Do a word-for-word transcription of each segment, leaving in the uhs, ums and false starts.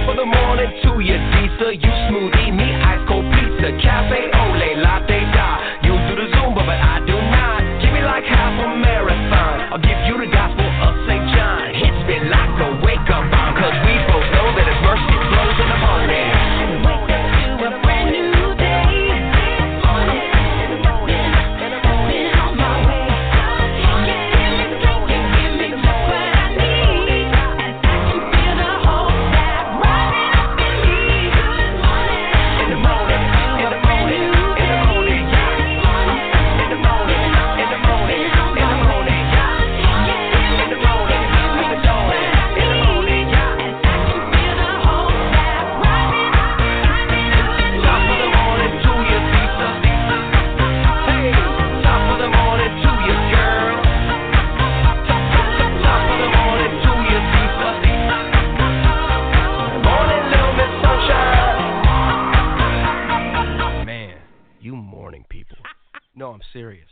Top of the morning to you, Disa. You smoothie, me ice cold pizza. Cafe ole, latte da. You do the Zumba, but I do not. Give me like half a marathon. I'll give you the gospel of Saint John. Hits me like a wake-up bomb. Cause we both know that his mercy flows in the morning. Wake up to a brand new day. No, I'm serious.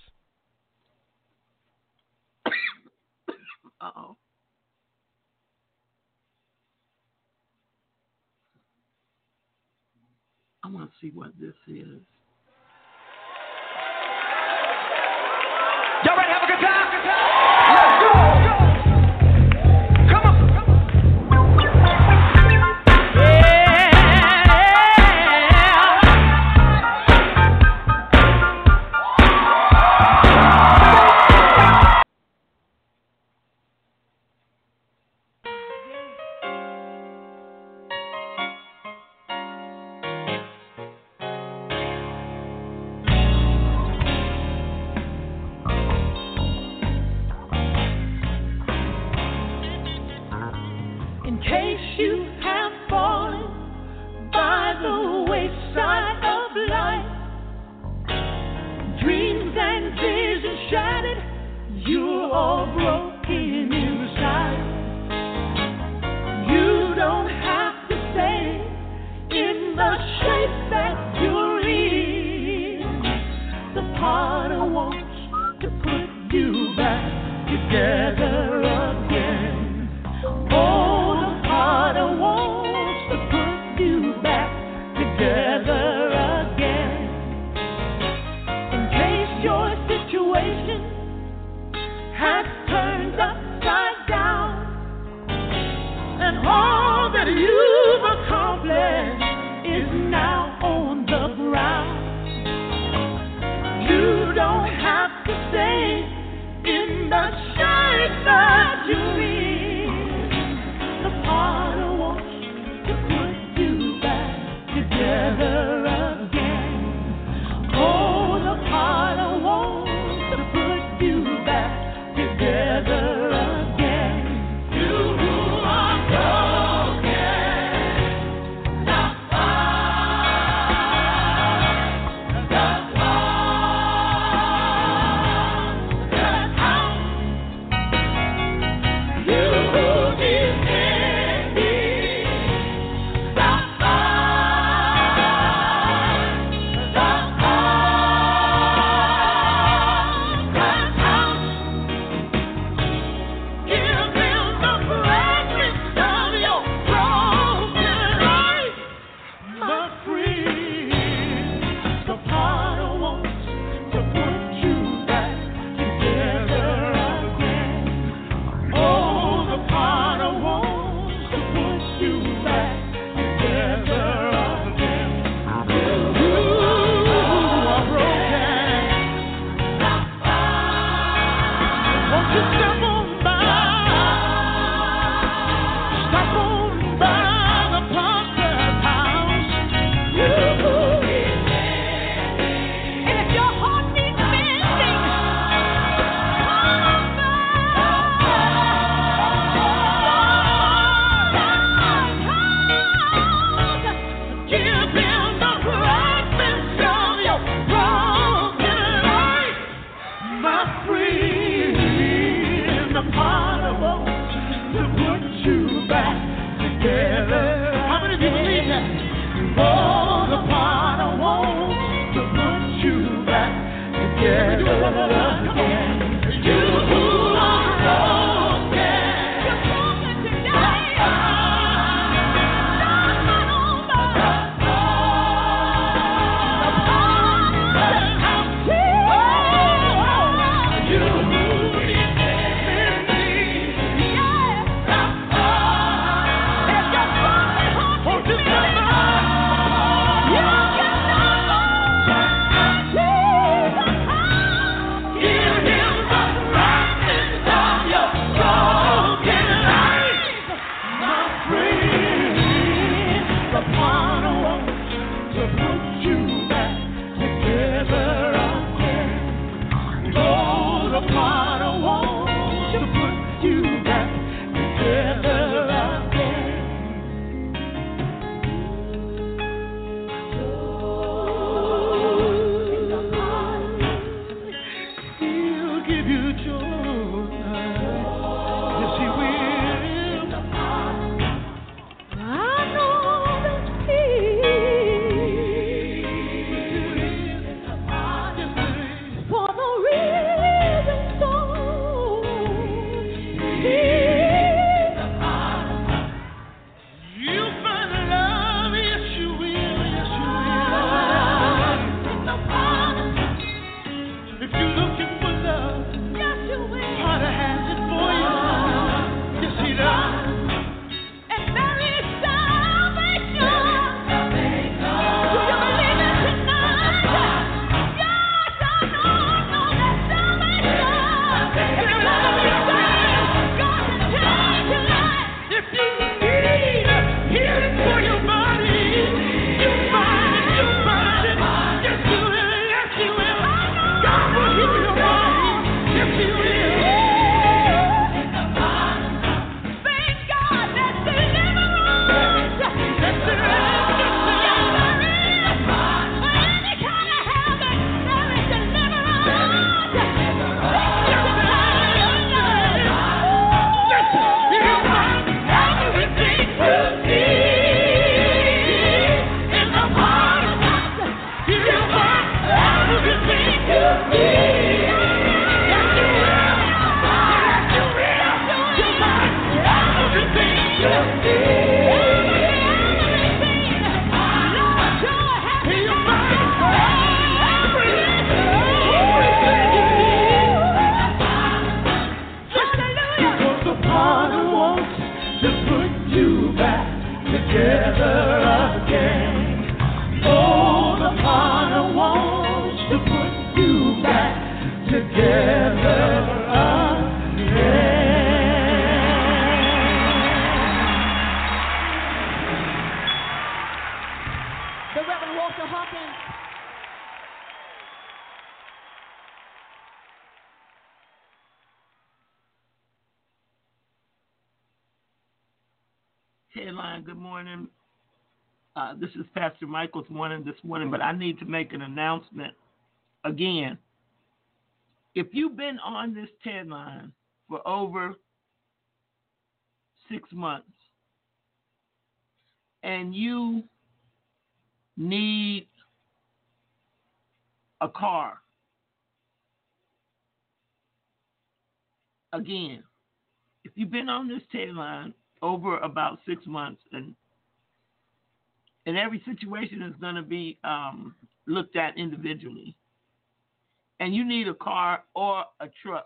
Uh-oh. I want to see what this is. Y'all ready to have a good time? Let's go! Come on! Headline, good morning. Uh, this is Pastor Michael's morning this morning, but I need to make an announcement again. If you've been on this headline for over six months and you need a car, again, if you've been on this headline over about six months and and every situation is going to be um, looked at individually, and you need a car or a truck,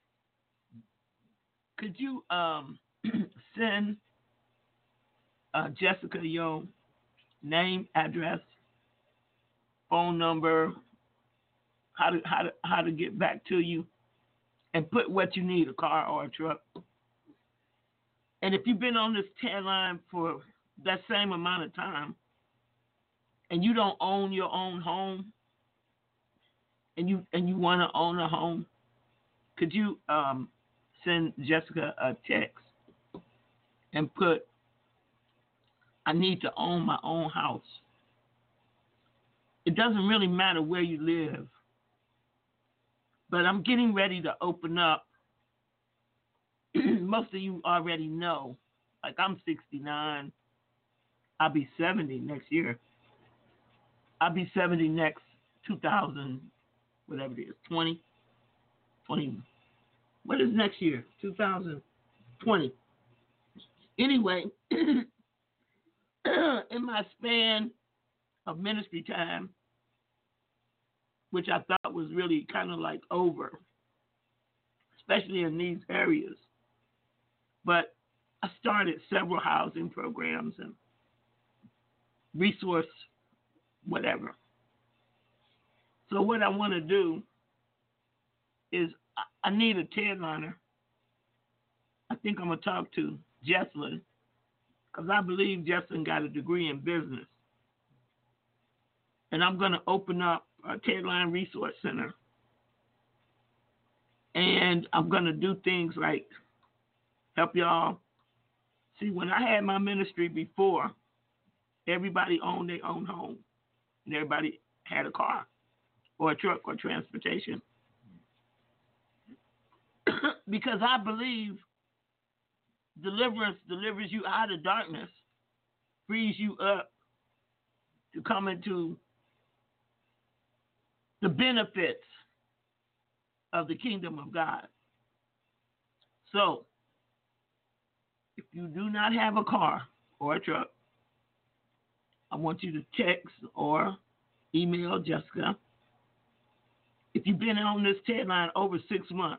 could you um, send uh, Jessica your name, address, phone number, how to how to how to get back to you, and put what you need, a car or a truck. And if you've been on this headline for that same amount of time, and you don't own your own home, and you and you want to own a home, could you um, send Jessica a text and put, I need to own my own house. It doesn't really matter where you live, but I'm getting ready to open up. Most of you already know, like I'm sixty-nine, I'll be seventy next year. I'll be seventy next two thousand, whatever it is, twenty, twenty. What is next year? two thousand twenty. Anyway, in my span of ministry time, which I thought was really kind of like over, especially in these areas, but I started several housing programs and resource whatever. So what I want to do is I need a headliner. I think I'm going to talk to Jesslyn, because I believe Jesslyn got a degree in business. And I'm going to open up a Headline Resource Center. And I'm going to do things like help y'all. See, when I had my ministry before, everybody owned their own home. And everybody had a car or a truck or transportation. Because I believe deliverance delivers you out of darkness, frees you up to come into the benefits of the kingdom of God. So, if you do not have a car or a truck, I want you to text or email Jessica. If you've been on this headline over six months,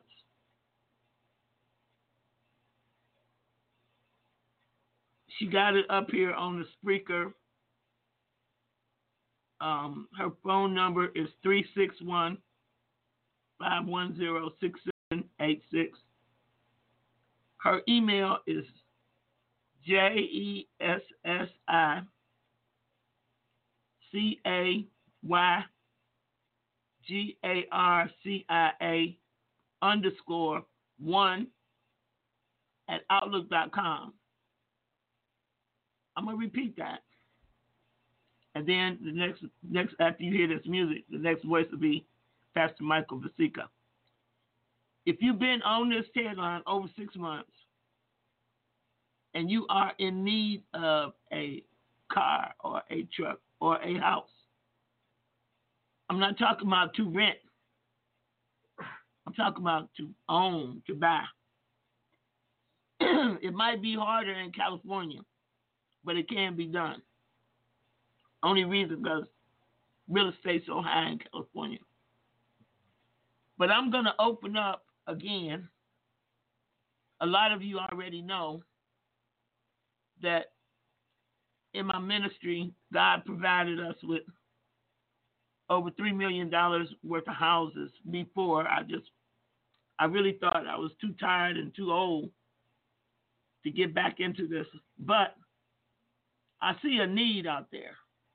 she got it up here on the Spreaker. Um, her phone number is three six one, five one zero, six seven eight six. Her email is J E S S I C A Y G A R C I A underscore one at outlook dot com. I'm going to repeat that. And then the next, next after you hear this music, the next voice will be Pastor Michael Vasika. If you've been on this headline over six months and you are in need of a car or a truck or a house, I'm not talking about to rent. I'm talking about to own, to buy. it might be harder in California, but it can be done. Only reason because real estate's so high in California. But I'm going to open up again. A lot of you already know that in my ministry, God provided us with over three million dollars worth of houses before. I just, I really thought I was too tired and too old to get back into this. But I see a need out there.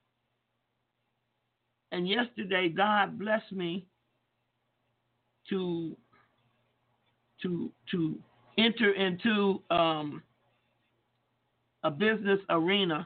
And yesterday, God blessed me to, to, to enter into um, a business arena.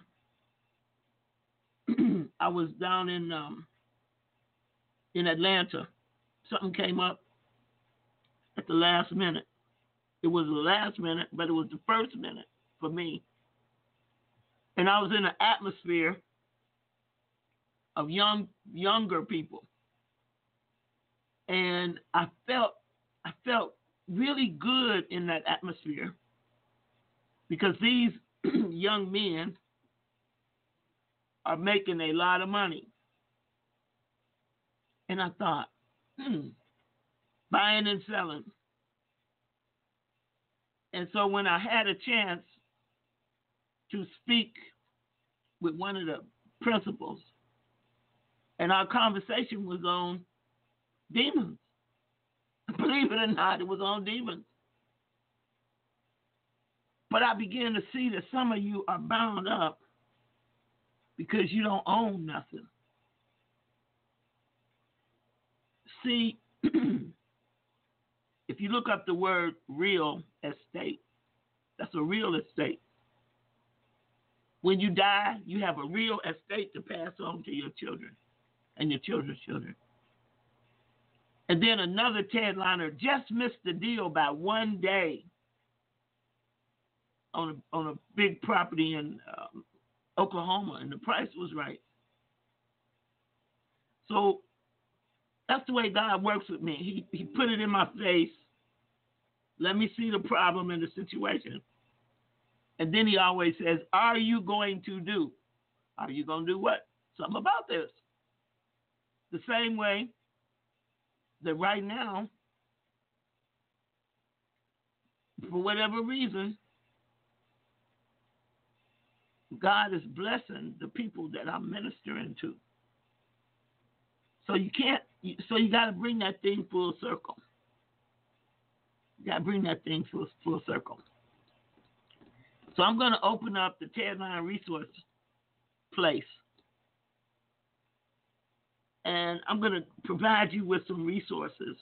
I was down in um, in Atlanta. Something came up at the last minute. It was the last minute, but it was the first minute for me. And I was in an atmosphere of young, younger people, and I felt, I felt really good in that atmosphere because these young men are making a lot of money. And I thought, hmm, buying and selling. And so when I had a chance to speak with one of the principals, and our conversation was on demons. Believe it or not, it was on demons. But I began to see that some of you are bound up because you don't own nothing. See, if you look up the word real estate, that's a real estate. When you die, you have a real estate to pass on to your children and your children's children. And then another Tedliner just missed the deal by one day on a, on a big property in um, Oklahoma, and the price was right. So that's the way God works with me. He, he put it in my face. Let me see the problem in the situation. And then he always says, are you going to do? Are you going to do what? Something about this. The same way that right now, for whatever reason, God is blessing the people that I'm ministering to. So you can't, so you got to bring that thing full circle. You got to bring that thing full, full circle. So I'm going to open up the Tedline Resource Place. And I'm going to provide you with some resources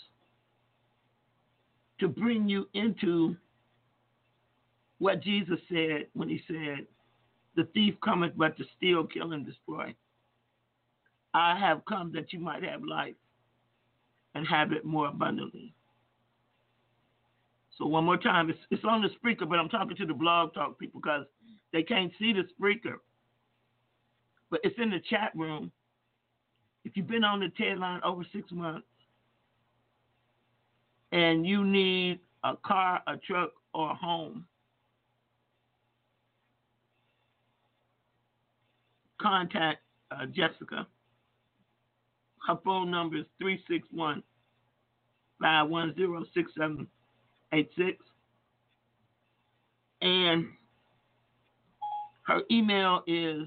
to bring you into what Jesus said when he said, the thief cometh but to steal, kill, and destroy. I have come that you might have life and have it more abundantly. So one more time, it's, it's on the speaker, but I'm talking to the Blog Talk people because they can't see the speaker. But it's in the chat room. If you've been on the Ted line over six months and you need a car, a truck, or a home, contact uh, Jessica. Her phone number is three six one, five one zero, six seven eight six. And her email is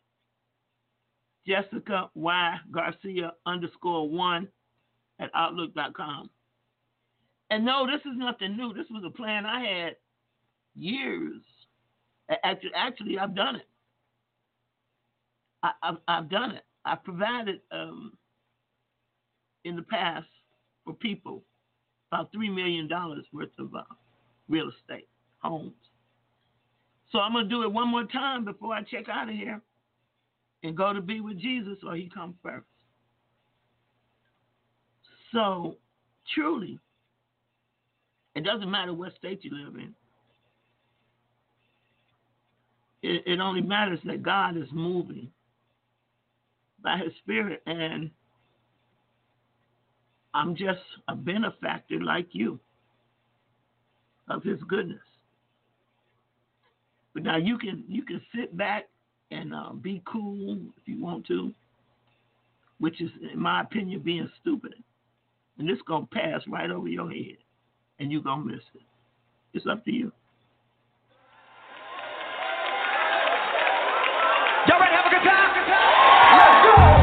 Jessica Y Garcia underscore one at outlook dot com. And no, this is nothing new. This was a plan I had years. Actually, actually I've done it. I, I've, I've done it. I provided um, in the past for people about three million dollars worth of uh, real estate, homes. So I'm going to do it one more time before I check out of here and go to be with Jesus, or he comes first. So, truly, it doesn't matter what state you live in. It, it only matters that God is moving by his spirit, and I'm just a benefactor like you of his goodness. But now you can you can sit back and uh, be cool if you want to, which is, in my opinion, being stupid. And this going to pass right over your head, and you're going to miss it. It's up to you. Y'all ready to have a good time? Good time? Let's go!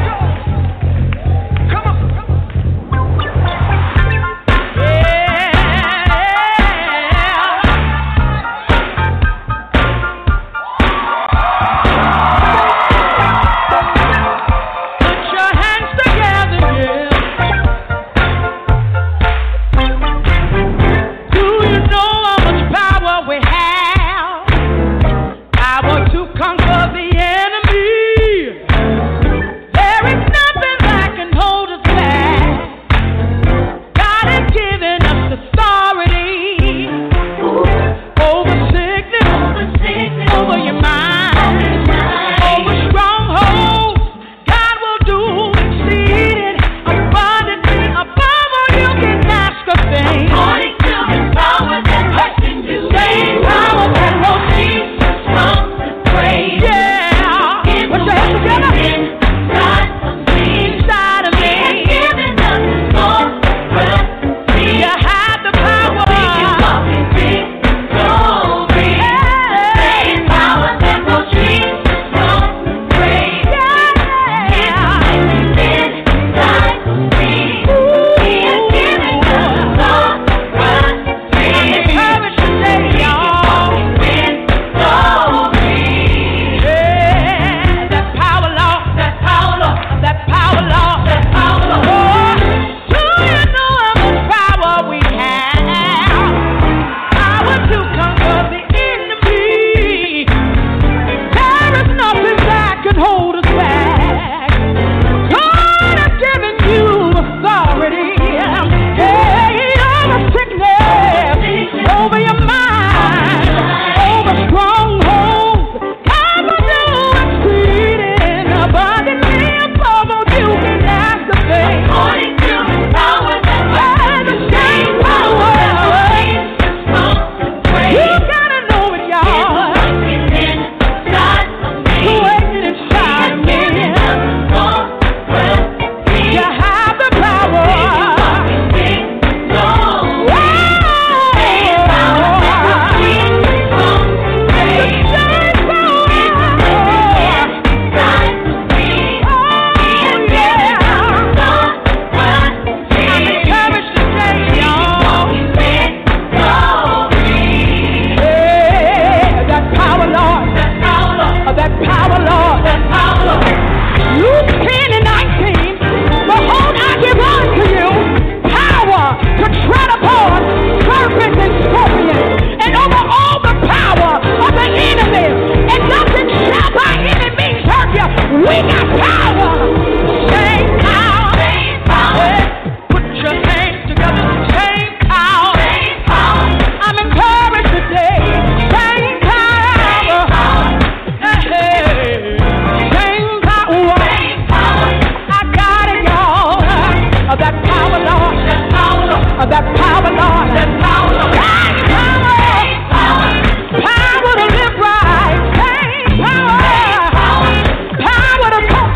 Power to live right, power, power to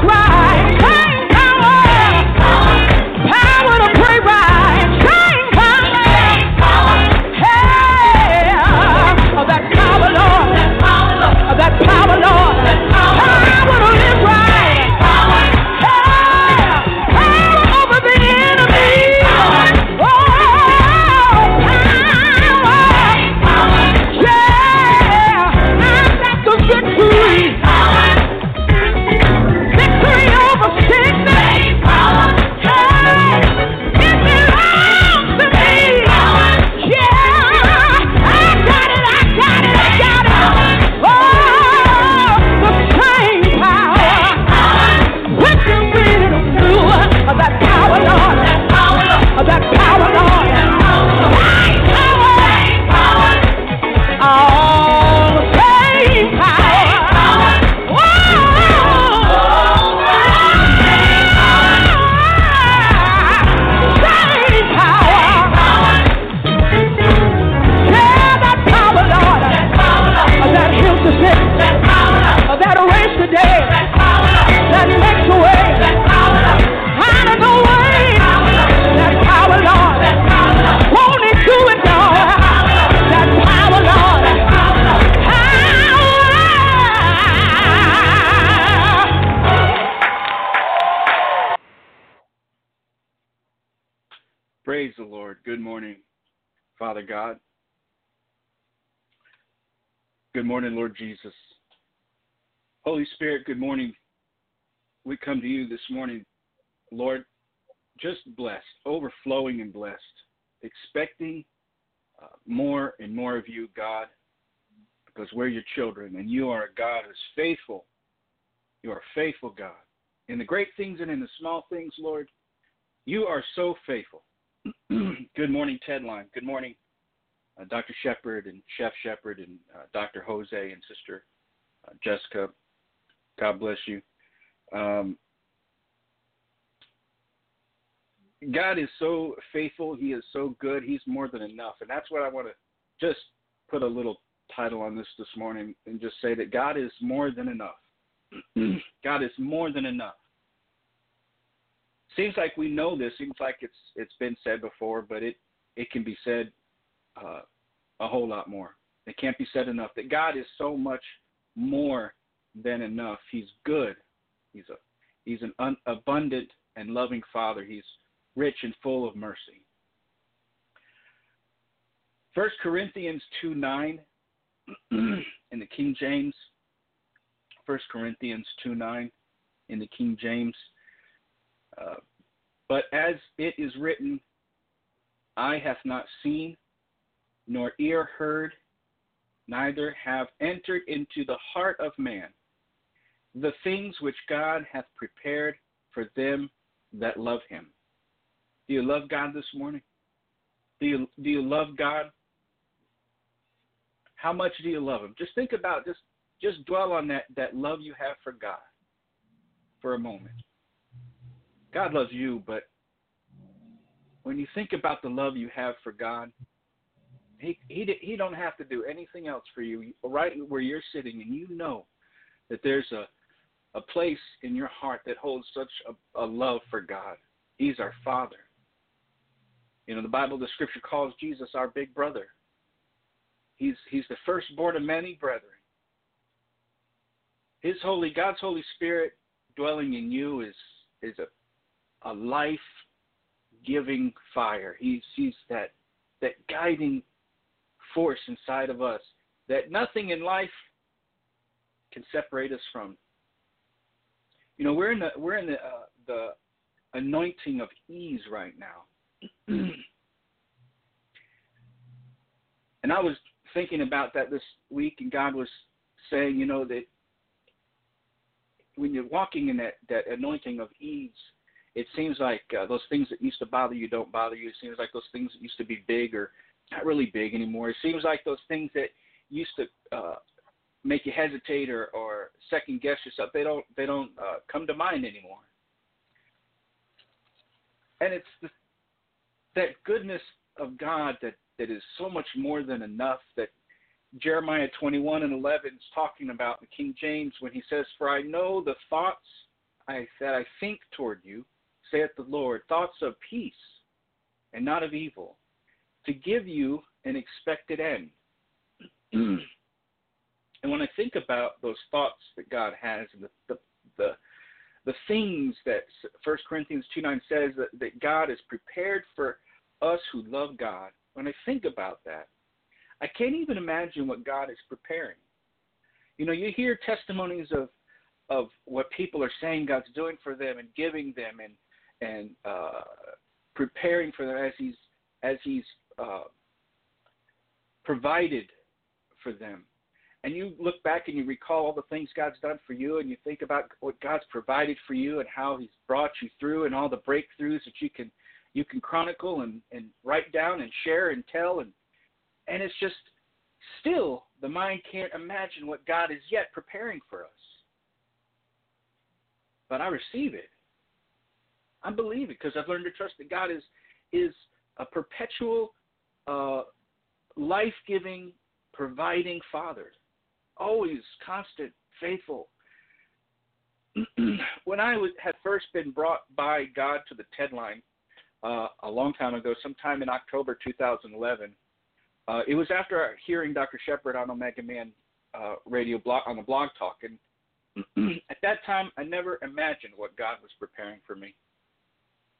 Lord. Good morning, Father God. Good morning, Lord Jesus. Holy Spirit, good morning. We come to you this morning, Lord, just blessed, overflowing and blessed, expecting uh, more and more of you, God, because we're your children, and you are a God who's faithful. You are a faithful God. In the great things and in the small things, Lord, you are so faithful. Good morning, Ted Line. Good morning, uh, Doctor Shepard and Chef Shepard and uh, Doctor Jose and Sister uh, Jessica. God bless you. Um, God is so faithful. He is so good. He's more than enough. And that's what I want to just put a little title on this this morning and just say that God is more than enough. God is more than enough. Seems like we know this. Seems like it's it's been said before, but it, it can be said uh, a whole lot more. It can't be said enough that God is so much more than enough. He's good. He's a he's an un, abundant and loving Father. He's rich and full of mercy. First Corinthians two nine in the King James. First Corinthians two nine in the King James. Uh, but as it is written, eye hath not seen, nor ear heard, neither have entered into the heart of man the things which God hath prepared for them that love him. Do you love God this morning? Do you, do you love God? How much do you love him? Just think about, just, just dwell on that, that love you have for God for a moment. God loves you, but when you think about the love you have for God, he, he, he don't have to do anything else for you. Right where you're sitting, and you know that there's a, a place in your heart that holds such a, a love for God. He's our Father. You know, the Bible, the Scripture calls Jesus our big brother. He's he's the firstborn of many brethren. His holy, God's Holy Spirit dwelling in you is is a a life-giving fire. He's he's that that guiding force inside of us that nothing in life can separate us from. You know, we're in the we're in the uh, the anointing of ease right now. And I was thinking about that this week, and God was saying, you know, that when you're walking in that, that anointing of ease, it seems like uh, those things that used to bother you don't bother you. It seems like those things that used to be big are not really big anymore. It seems like those things that used to uh, make you hesitate or, or second guess yourself, they don't they don't uh, come to mind anymore. And it's the, that goodness of God that, that is so much more than enough that Jeremiah twenty-one and eleven is talking about in King James when he says, "For I know the thoughts I, that I think toward you, saith the Lord, thoughts of peace and not of evil, to give you an expected end." And when I think about those thoughts that God has and the the, the, the things that First Corinthians two nine says that, that God is prepared for us who love God, when I think about that, I can't even imagine what God is preparing. You know, you hear testimonies of of what people are saying God's doing for them and giving them and and uh, preparing for them as He's as He's uh, provided for them. And you look back and you recall all the things God's done for you, and you think about what God's provided for you and how He's brought you through and all the breakthroughs that you can you can chronicle and, and write down and share and tell. And, and it's just still the mind can't imagine what God is yet preparing for us. But I receive it. I believe it because I've learned to trust that God is is a perpetual, uh, life-giving, providing Father. Always constant, faithful. When I was, had first been brought by God to the TED Line uh, a long time ago, sometime in October two thousand eleven, uh, it was after hearing Doctor Shepard on Omega Man uh, radio blog, on the blog talk. And at that time, I never imagined what God was preparing for me.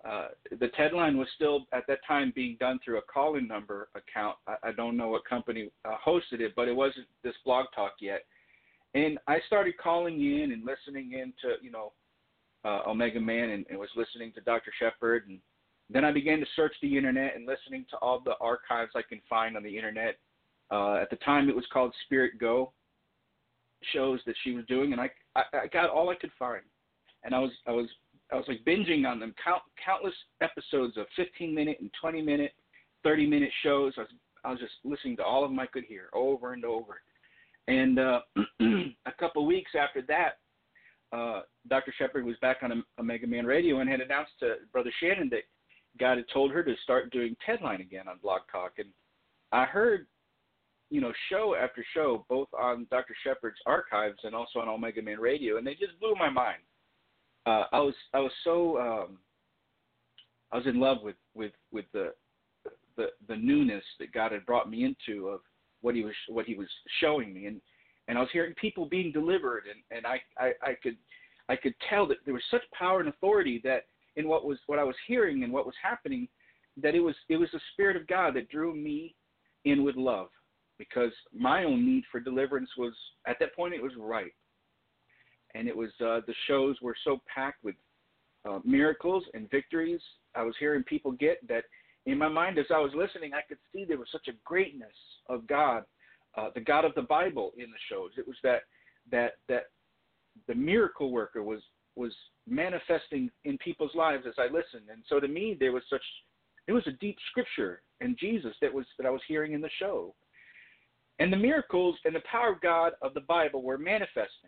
uh, the TED line was still at that time being done through a call-in number account. I, I don't know what company uh, hosted it, but it wasn't this Blog Talk yet. And I started calling in and listening in to, you know, uh, Omega Man, and, and was listening to Doctor Shepherd. And then I began to search the internet and listening to all the archives I can find on the internet. Uh, at the time, it was called Spirit Go shows that she was doing, and I, I, I got all I could find. And I was I was I was like binging on them, count, countless episodes of fifteen minute and twenty minute, thirty minute shows. I was I was just listening to all of them I could hear over and over. And uh, a couple of weeks after that, uh, Doctor Shepherd was back on Omega Man Radio and had announced to Brother Shannon that God had told her to start doing TEDline again on Blog Talk. And I heard, you know, show after show, both on Doctor Shepherd's archives and also on Omega Man Radio, and they just blew my mind. Uh, I was I was so um, I was in love with, with, with the, the the newness that God had brought me into of what he was what he was showing me, and, and I was hearing people being delivered, and, and I, I, I could I could tell that there was such power and authority that in what was what I was hearing and what was happening, that it was it was the Spirit of God that drew me in with love, because my own need for deliverance was, at that point, it was ripe. And it was, uh, the shows were so packed with uh, miracles and victories I was hearing people get, that in my mind, as I was listening, I could see there was such a greatness of God, uh, the God of the Bible in the shows. It was that that that the miracle worker was was manifesting in people's lives as I listened. And so to me, there was such, it was a deep scripture and Jesus that was that I was hearing in the show. And the miracles and the power of God of the Bible were manifesting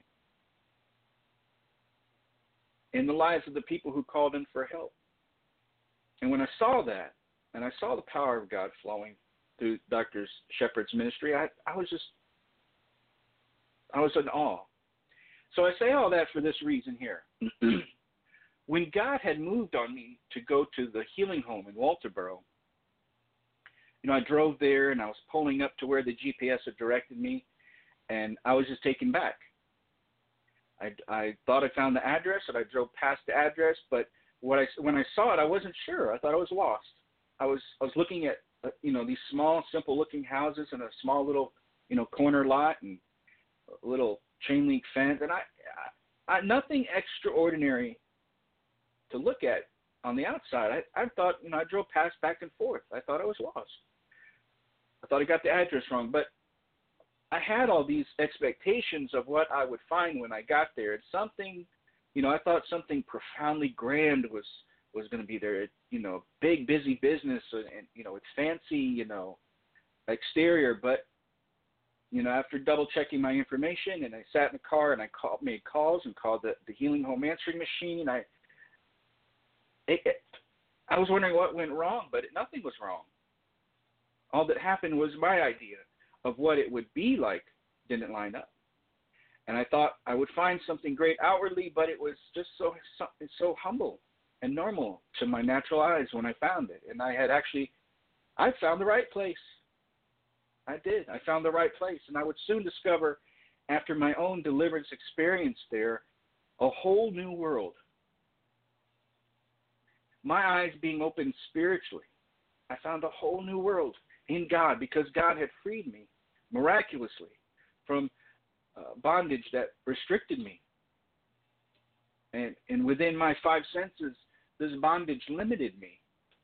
in the lives of the people who called in for help. And when I saw that, and I saw the power of God flowing through Doctor Shepherd's ministry, I, I was just, I was in awe. So I say all that for this reason here. When God had moved on me to go to the healing home in Walterboro, you know, I drove there and I was pulling up to where the G P S had directed me, and I was just taken back. I, I thought I found the address, and I drove past the address, but what I, when I saw it, I wasn't sure. I thought I was lost. I was I was looking at, uh, you know, these small, simple-looking houses in a small little, you know, corner lot and a little chain link fence, and I, I, I nothing extraordinary to look at on the outside. I, I thought, you know, I drove past back and forth. I thought I was lost. I thought I got the address wrong, but I had all these expectations of what I would find when I got there. It's something, you know, I thought something profoundly grand was, was going to be there. It, you know, big, busy business, and, and, you know, it's fancy, you know, exterior. But, you know, after double checking my information, and I sat in the car and I called, made calls and called the, the healing home answering machine. I, it, it, I was wondering what went wrong, but it, nothing was wrong. All that happened was my idea of what it would be like didn't line up. And I thought I would find something great outwardly, but it was just so, so, so humble and normal to my natural eyes when I found it. And I had actually, I found the right place. I did. I found the right place. And I would soon discover, after my own deliverance experience there, a whole new world. My eyes being opened spiritually, I found a whole new world in God, because God had freed me miraculously from uh, bondage that restricted me. And, and within my five senses, this bondage limited me.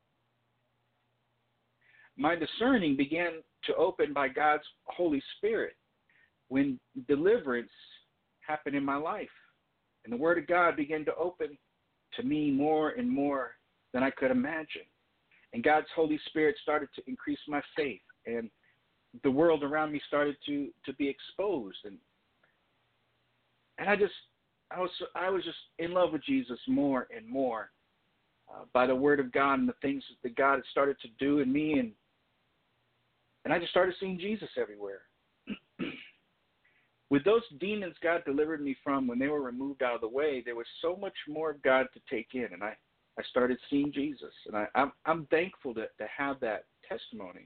My discerning began to open by God's Holy Spirit when deliverance happened in my life. And the Word of God began to open to me more and more than I could imagine. And God's Holy Spirit started to increase my faith, and the world around me started to, to be exposed. And and I just, I was I was just in love with Jesus more and more uh, by the Word of God and the things that God had started to do in me. And and I just started seeing Jesus everywhere. With those demons God delivered me from, when they were removed out of the way, there was so much more of God to take in. And I, I started seeing Jesus. And I, I'm, I'm thankful to, to have that testimony.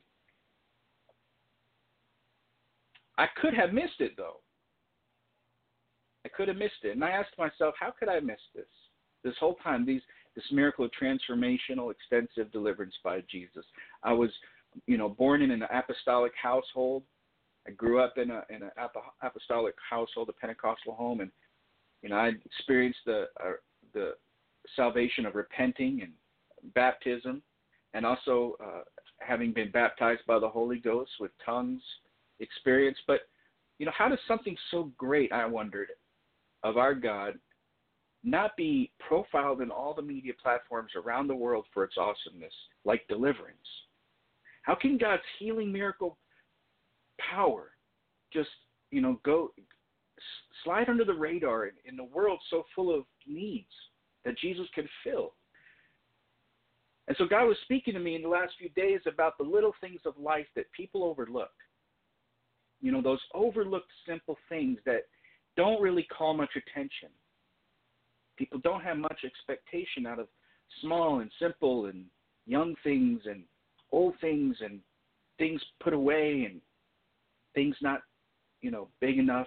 I could have missed it, though. I could have missed it. And I asked myself, how could I miss this? This whole time, these this miracle of transformational, extensive deliverance by Jesus. I was, you know, born in an apostolic household. I grew up in a in an apostolic household, a Pentecostal home, and you know, I experienced the uh, the salvation of repenting and baptism, and also uh, having been baptized by the Holy Ghost with tongues experience. But you know, how does something so great, I wondered, of our God not be profiled in all the media platforms around the world for its awesomeness, like deliverance? How can God's healing miracle power just, you know, go slide under the radar in, in the world so full of needs that Jesus can fill? And so God was speaking to me in the last few days about the little things of life that people overlook. You know, those overlooked simple things that don't really call much attention. People don't have much expectation out of small and simple and young things and old things and things put away and things not, you know, big enough.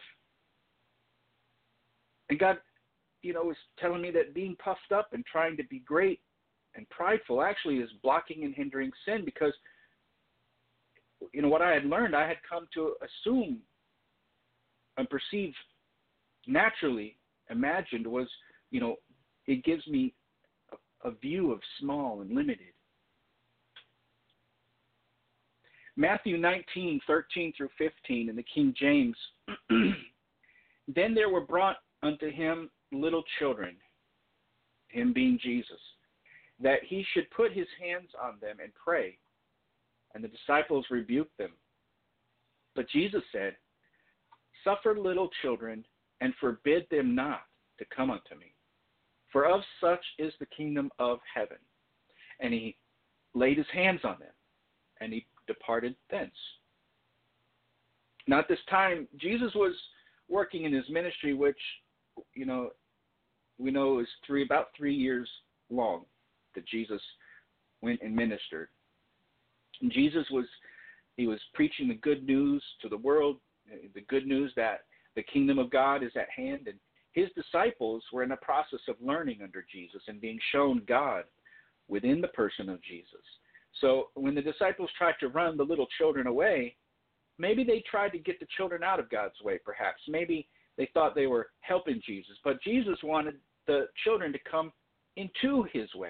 And God, you know, was telling me that being puffed up and trying to be great and prideful actually is blocking and hindering sin, because, you know, what I had learned, I had come to assume and perceive naturally, imagined was, you know, it gives me a, a view of small and limited. Matthew nineteen, thirteen through fifteen in the King James. Then there were brought unto him little children, him being Jesus, that he should put his hands on them and pray. And the disciples rebuked them. But Jesus said, Suffer little children, and forbid them not to come unto me. For of such is the kingdom of heaven. And he laid his hands on them, and he departed thence. Now at this time, Jesus was working in his ministry, which, you know, we know is three about three years long that Jesus went and ministered. And Jesus was, he was preaching the good news to the world, the good news that the kingdom of God is at hand, and his disciples were in a process of learning under Jesus and being shown God within the person of Jesus. So when the disciples tried to run the little children away, maybe they tried to get the children out of God's way, perhaps. Maybe they thought they were helping Jesus, but Jesus wanted the children to come into his way.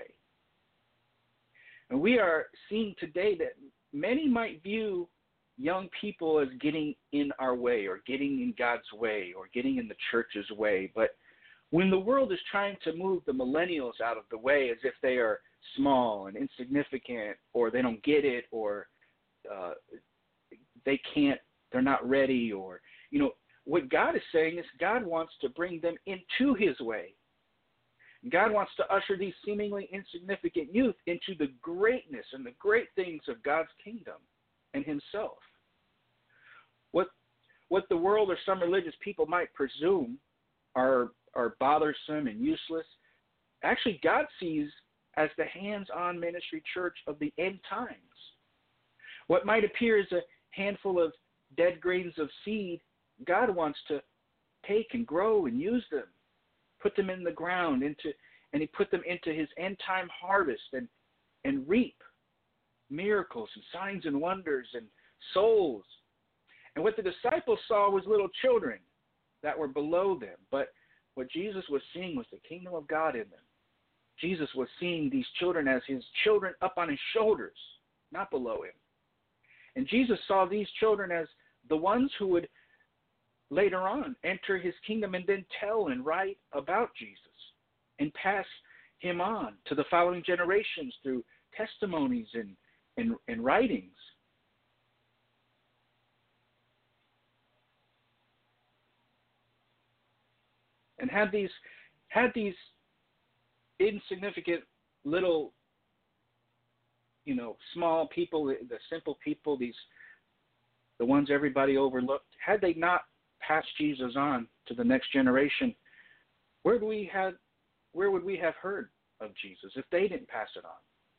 And we are seeing today that many might view young people as getting in our way or getting in God's way or getting in the church's way. But when the world is trying to move the millennials out of the way as if they are small and insignificant, or they don't get it, or uh, they can't, they're not ready, or, you know, what God is saying is God wants to bring them into his way. God wants to usher these seemingly insignificant youth into the greatness and the great things of God's kingdom and himself. What what the world or some religious people might presume are are bothersome and useless, actually God sees as the hands-on ministry church of the end times. What might appear as a handful of dead grains of seed, God wants to take and grow and use them, put them in the ground, into, and he put them into his end-time harvest and, and reap miracles and signs and wonders and souls. And what the disciples saw was little children that were below them. But what Jesus was seeing was the kingdom of God in them. Jesus was seeing these children as his children up on his shoulders, not below him. And Jesus saw these children as the ones who would later on enter his kingdom and then tell and write about Jesus and pass him on to the following generations through testimonies and, and, and writings. And had these had these insignificant little, you know, small people, the simple people, these the ones everybody overlooked, had they not passed Jesus on to the next generation, where do we have where would we have heard of Jesus if they didn't pass it on?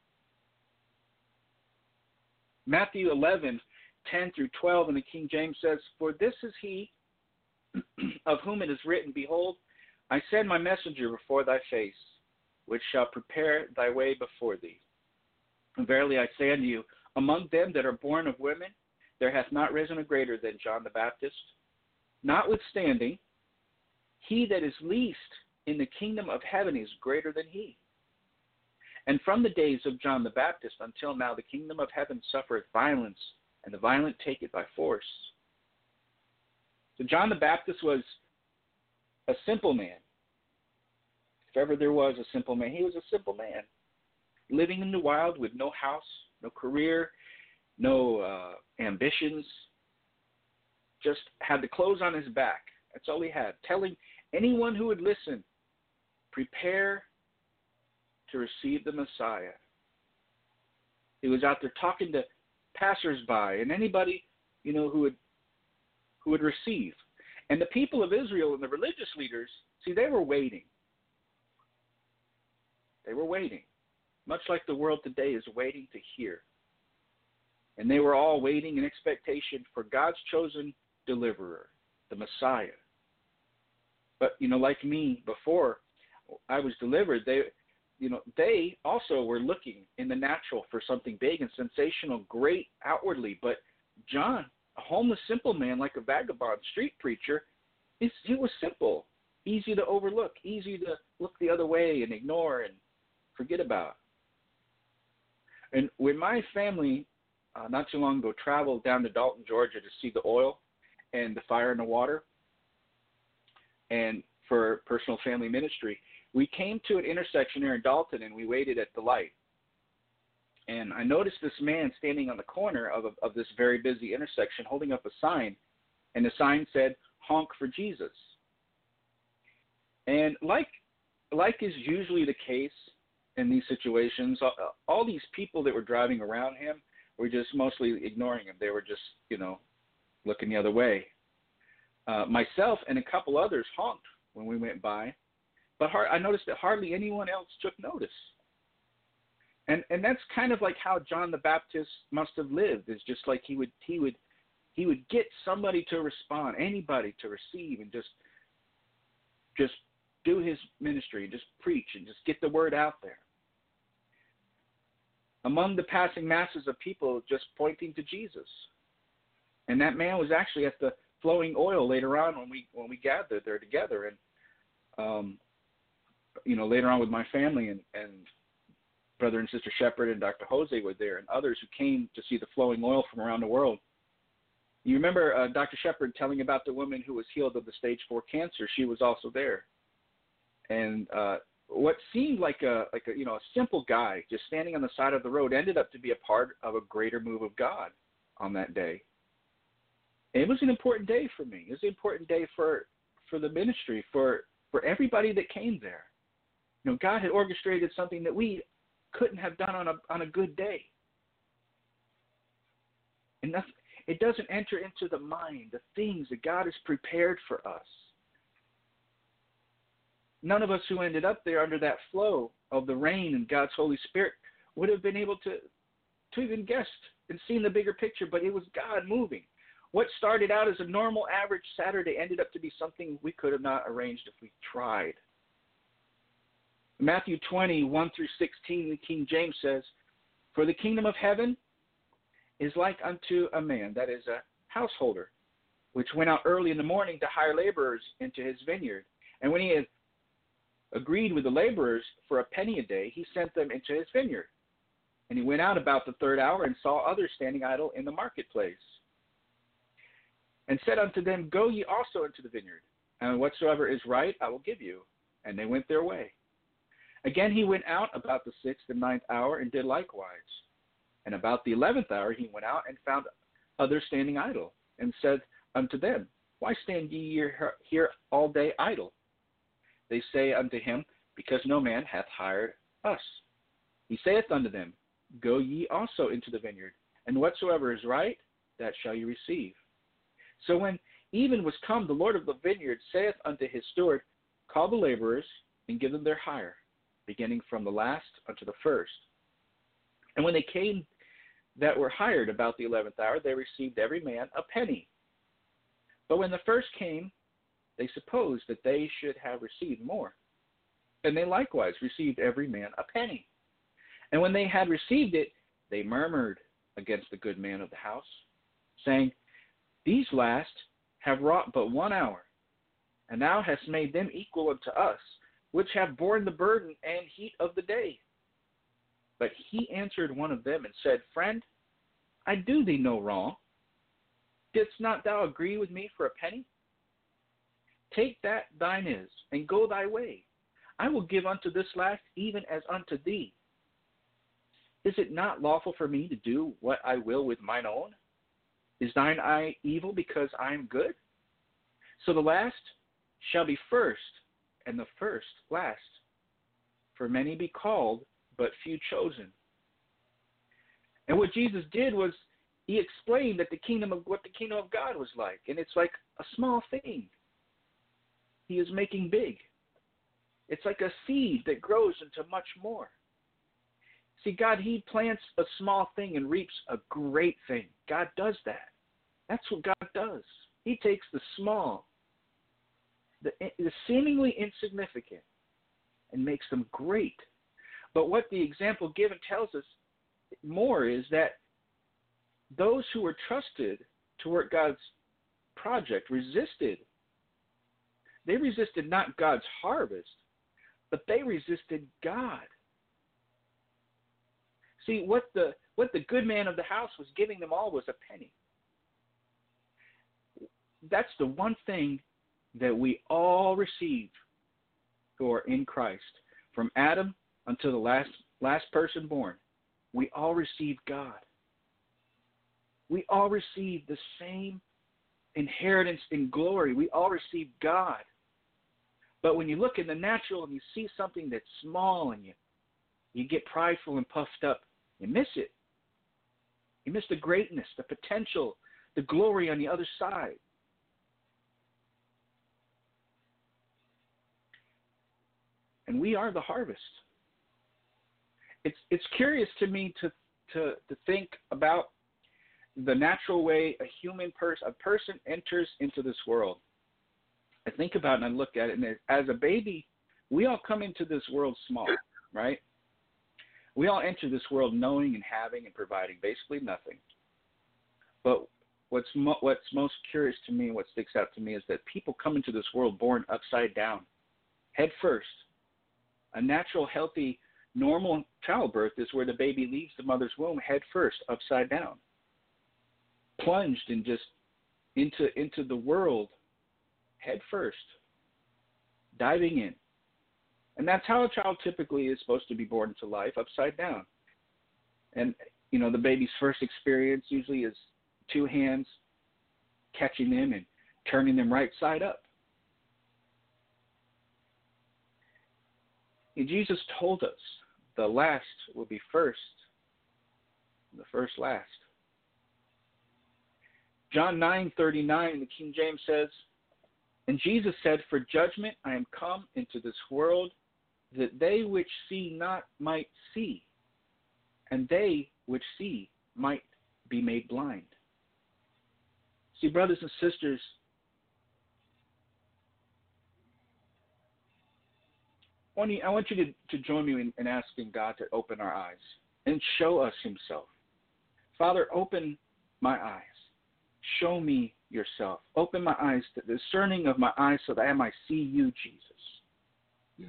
Matthew eleven, ten through twelve in the King James says, For this is he of whom it is written, Behold, I send my messenger before thy face, which shall prepare thy way before thee. And verily I say unto you, among them that are born of women, there hath not risen a greater than John the Baptist. Notwithstanding, he that is least in the kingdom of heaven is greater than he. And from the days of John the Baptist until now, the kingdom of heaven suffereth violence, and the violent take it by force. So John the Baptist was a simple man. If ever there was a simple man, he was a simple man. Living in the wild with no house, no career, no uh, ambitions. Just had the clothes on his back. That's all he had. Telling anyone who would listen, prepare to receive the Messiah. He was out there talking to passersby and anybody, you know, who would who would receive. And the people of Israel and the religious leaders, see, they were waiting. They were waiting, much like the world today is waiting to hear. And they were all waiting in expectation for God's chosen deliverer, the Messiah. But, you know, like me, before I was delivered, they, you know, they also were looking in the natural for something big and sensational, great outwardly. But John, a homeless, simple man like a vagabond street preacher, he was simple, easy to overlook, easy to look the other way and ignore and forget about. And when my family, uh, not too long ago, traveled down to Dalton, Georgia to see the oil and the fire in the water, and for personal family ministry, we came to an intersection here in Dalton, and we waited at the light. And I noticed this man standing on the corner of, a, of this very busy intersection holding up a sign, and the sign said, "Honk for Jesus." And like, like is usually the case in these situations, all, all these people that were driving around him were just mostly ignoring him. They were just, you know, looking the other way. Uh, myself and a couple others honked when we went by, but hard, I noticed that hardly anyone else took notice. And and that's kind of like how John the Baptist must have lived. Is just like he would he would he would get somebody to respond, anybody to receive, and just just do his ministry, just preach, and just get the word out there. Among the passing masses of people, just pointing to Jesus. And that man was actually at the flowing oil later on when we when we gathered there together, and um, you know, later on with my family, and, and Brother and Sister Shepherd and Doctor Jose were there, and others who came to see the flowing oil from around the world. You remember uh, Doctor Shepherd telling about the woman who was healed of the stage four cancer? She was also there, and uh, what seemed like a like a you know a simple guy just standing on the side of the road ended up to be a part of a greater move of God on that day. And it was an important day for me. It was an important day for for the ministry, for for everybody that came there. You know, God had orchestrated something that we couldn't have done on a on a good day. And that's, it doesn't enter into the mind the things that God has prepared for us. None of us who ended up there under that flow of the rain and God's Holy Spirit would have been able to to even guess and seen the bigger picture, but it was God moving. What started out as a normal, average Saturday ended up to be something we could have not arranged if we tried. Matthew twenty, one through sixteen, the King James says, "For the kingdom of heaven is like unto a man, that is a householder, which went out early in the morning to hire laborers into his vineyard. And when he had agreed with the laborers for a penny a day, he sent them into his vineyard. And he went out about the third hour and saw others standing idle in the marketplace, and said unto them, Go ye also into the vineyard, and whatsoever is right I will give you. And they went their way. Again he went out about the sixth and ninth hour, and did likewise. And about the eleventh hour he went out and found others standing idle, and said unto them, Why stand ye here, here all day idle? They say unto him, Because no man hath hired us. He saith unto them, Go ye also into the vineyard, and whatsoever is right, that shall ye receive. So when even was come, the Lord of the vineyard saith unto his steward, Call the laborers, and give them their hire, beginning from the last unto the first. And when they came that were hired about the eleventh hour, they received every man a penny. But when the first came, they supposed that they should have received more. And they likewise received every man a penny. And when they had received it, they murmured against the good man of the house, saying, These last have wrought but one hour, and thou hast made them equal unto us, which have borne the burden and heat of the day. But he answered one of them and said, Friend, I do thee no wrong. Didst not thou agree with me for a penny? Take that thine is, and go thy way. I will give unto this last even as unto thee. Is it not lawful for me to do what I will with mine own? Is thine eye evil because I am good? So the last shall be first, and the first last. For many be called, but few chosen. And what Jesus did was he explained that the kingdom of what the kingdom of God was like, and it's like a small thing. He is making big. It's like a seed that grows into much more. See, God, he plants a small thing and reaps a great thing. God does that. That's what God does. He takes the small, the, the seemingly insignificant, and makes them great. But what the example given tells us more is that those who were trusted to work God's project resisted. They resisted not God's harvest, but they resisted God. See, what the what the good man of the house was giving them all was a penny. That's the one thing that we all receive who are in Christ. From Adam until the last last person born, we all receive God. We all receive the same inheritance in glory. We all receive God. But when you look in the natural and you see something that's small and you, you get prideful and puffed up, you miss it. You miss the greatness, the potential, the glory on the other side. And we are the harvest. It's it's curious to me to to, to think about the natural way a human person, a person enters into this world. I think about it and I look at it, and as a baby, we all come into this world small, right? We all enter this world knowing and having and providing basically nothing. But what's mo- what's most curious to me, what sticks out to me, is that people come into this world born upside down, head first. A natural, healthy, normal childbirth is where the baby leaves the mother's womb head first, upside down, plunged in just into into the world head first, diving in. And that's how a child typically is supposed to be born into life, upside down. And, you know, the baby's first experience usually is two hands catching them and turning them right side up. And Jesus told us the last will be first, the first last. John nine thirty-nine in the King James says, And Jesus said, For judgment I am come into this world, that they which see not might see, and they which see might be made blind. See, brothers and sisters, I want you, I want you to, to join me in, in asking God to open our eyes and show us himself. Father, open my eyes. Show me yourself. Open my eyes, to the discerning of my eyes, so that I might see you, Jesus. Yeah.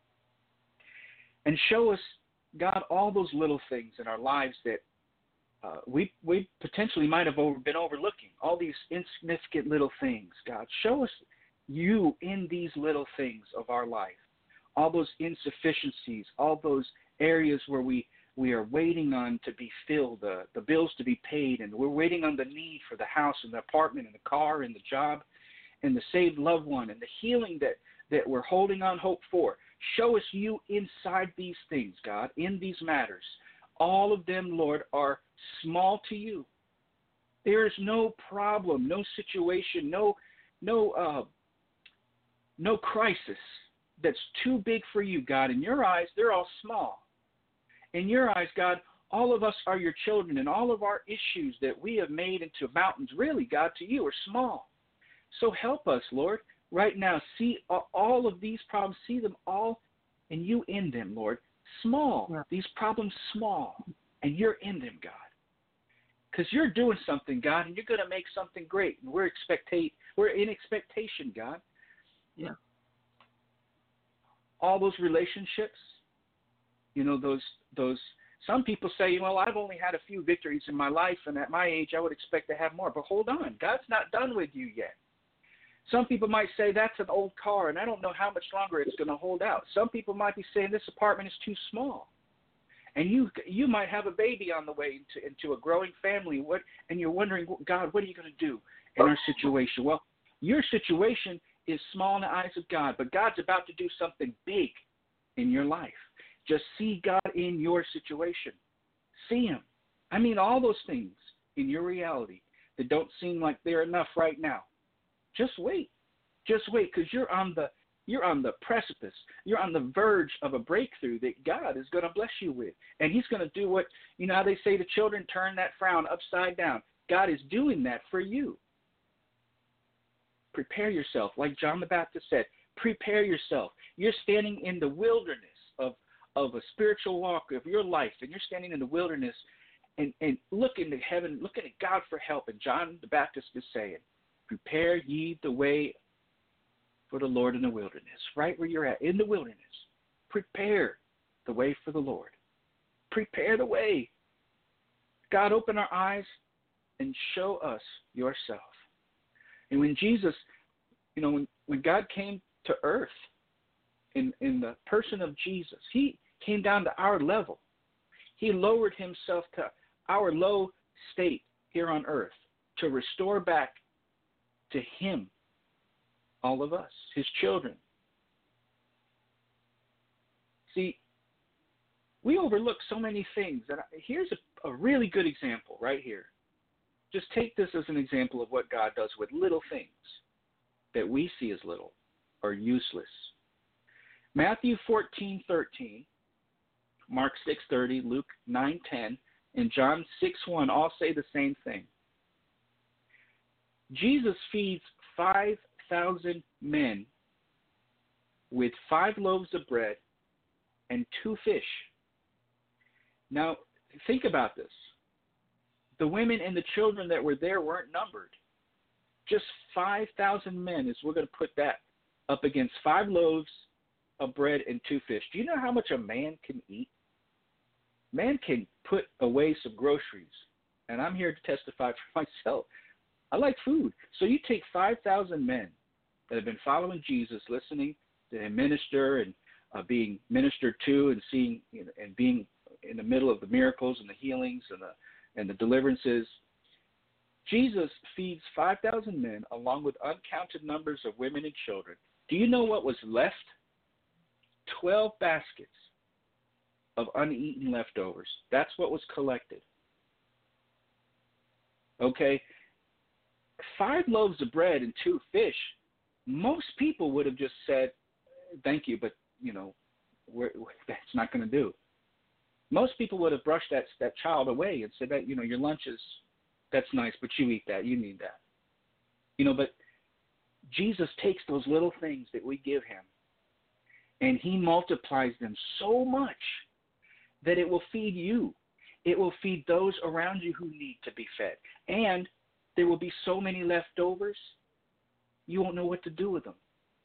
And show us, God, all those little things in our lives that uh, we we potentially might have over, been overlooking. All these insignificant little things, God. Show us you in these little things of our life. All those insufficiencies, all those areas where we, we are waiting on to be filled, the, the bills to be paid, and we're waiting on the need for the house and the apartment and the car and the job and the saved loved one and the healing that, that we're holding on hope for. Show us you inside these things, God, in these matters. All of them, Lord, are small to you. There is no problem, no situation, no no uh, no crisis that's too big for you, God. In your eyes, they're all small. In your eyes, God, all of us are your children, and all of our issues that we have made into mountains, really, God, to you are small. So help us, Lord, right now. See all of these problems, see them all and you in them, Lord. Small, Yeah. these problems small, and you're in them, God. Because you're doing something, God, and you're going to make something great. And we're expectate, we're in expectation, God. Yeah. All those relationships, you know, those those. Some people say, well, I've only had a few victories in my life, and at my age, I would expect to have more. But hold on, God's not done with you yet. Some people might say that's an old car, and I don't know how much longer it's going to hold out. Some people might be saying this apartment is too small. And you you might have a baby on the way into, into a growing family, what, and you're wondering, God, what are you going to do in our situation? Well, your situation is small in the eyes of God, but God's about to do something big in your life. Just see God in your situation. See him. I mean, all those things in your reality that don't seem like they're enough right now. Just wait. Just wait, because you're on the You're on the precipice. You're on the verge of a breakthrough that God is going to bless you with. And he's going to do what, you know how they say to children, turn that frown upside down. God is doing that for you. Prepare yourself. Like John the Baptist said, prepare yourself. You're standing in the wilderness of, of a spiritual walk of your life, and you're standing in the wilderness and, and looking to heaven, looking at God for help. And John the Baptist is saying, prepare ye the way for the Lord in the wilderness, right where you're at, in the wilderness. Prepare the way for the Lord. Prepare the way. God, open our eyes and show us yourself. And when Jesus, you know, when, when God came to earth in, in the person of Jesus, he came down to our level. He lowered himself to our low state here on earth to restore back to him all of us, his children. See, we overlook so many things. And here's a, a really good example right here. Just take this as an example of what God does with little things that we see as little or useless. Matthew fourteen thirteen, Mark six thirty, Luke nine ten, and John six one all say the same thing. Jesus feeds five thousand men with five loaves of bread and two fish. Now, think about this. The women and the children that were there weren't numbered. Just five thousand men is, we're going to put that up against five loaves of bread and two fish. Do you know how much a man can eat? Man can put away some groceries. And I'm here to testify for myself. I like food. So you take five thousand men that have been following Jesus, listening to him minister and uh, being ministered to and seeing, you know, and being in the middle of the miracles and the healings and the and the deliverances. Jesus feeds five thousand men along with uncounted numbers of women and children. Do you know what was left? Twelve baskets of uneaten leftovers. That's what was collected. Okay? Five loaves of bread and two fish. Most people would have just said, thank you, but, you know, we're, we're, that's not going to do. Most people would have brushed that that child away and said that, you know, your lunch is, that's nice, but you eat that. You need that. You know, but Jesus takes those little things that we give him and he multiplies them so much that it will feed you. It will feed those around you who need to be fed. And there will be so many leftovers, you won't know what to do with them.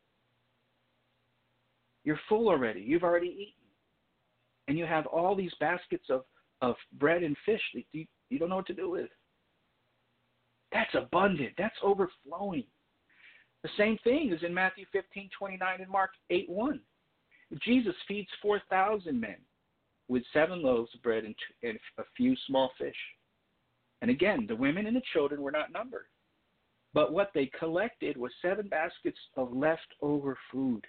You're full already. You've already eaten. And you have all these baskets of, of bread and fish that you, you don't know what to do with. That's abundant. That's overflowing. The same thing is in Matthew fifteen twenty-nine and Mark eight one. Jesus feeds four thousand men with seven loaves of bread and, two, and a few small fish. And again, the women and the children were not numbered. But what they collected was seven baskets of leftover food.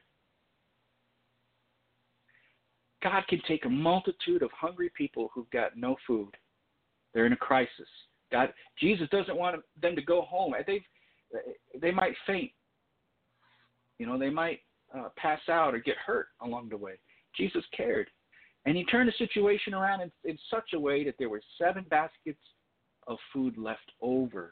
God can take a multitude of hungry people who've got no food. They're in a crisis. God, Jesus doesn't want them to go home. They they might faint. You know, they might uh, pass out or get hurt along the way. Jesus cared. And he turned the situation around in, in such a way that there were seven baskets of food left over.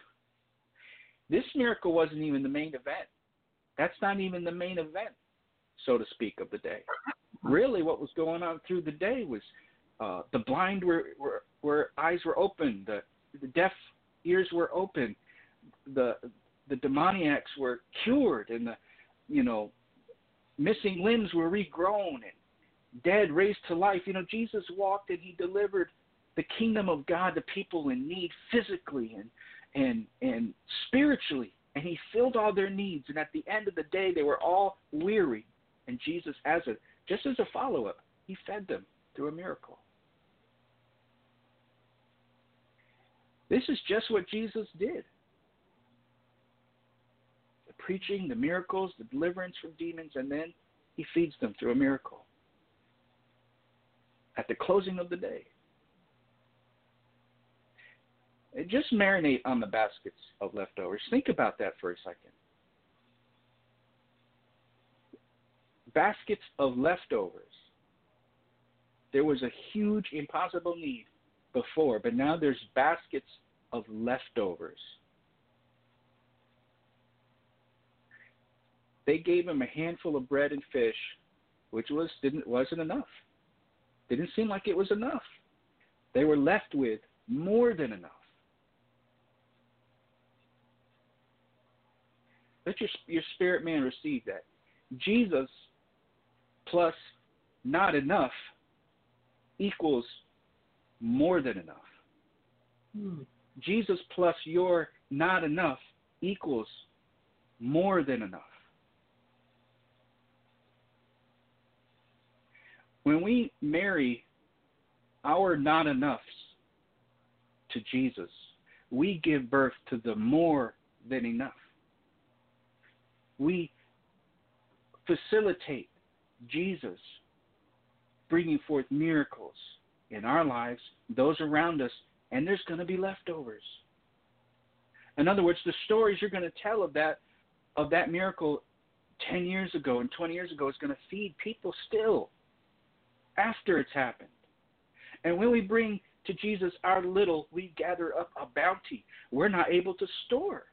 This miracle wasn't even the main event. That's not even the main event. so to speak, of the day. Really, what was going on through the day was uh, the blind were, were, were eyes were open, the, the deaf ears were open, the the demoniacs were cured, and the you know missing limbs were regrown, and dead raised to life. You know, Jesus walked and he delivered the kingdom of God to people in need physically and and and spiritually, and he filled all their needs. And at the end of the day, they were all weary, and Jesus, as a just as a follow-up, he fed them through a miracle. This is just what Jesus did. The preaching, the miracles, the deliverance from demons, and then he feeds them through a miracle at the closing of the day. Just marinate on the baskets of leftovers. Think about that for a second. Baskets of leftovers. There was a huge, impossible need before, but now there's baskets of leftovers. They gave him a handful of bread and fish, which was didn't wasn't enough. Didn't seem like it was enough. They were left with more than enough. Let your your spirit man receive that. Jesus plus not enough equals more than enough. Hmm. Jesus plus your not enough equals more than enough. When we marry our not enoughs to Jesus, we give birth to the more than enough. We facilitate Jesus bringing forth miracles in our lives, those around us, and there's going to be leftovers. In other words, the stories you're going to tell of that of that miracle ten years ago and twenty years ago is going to feed people still after it's happened. And when we bring to Jesus our little, we gather up a bounty we're not able to store.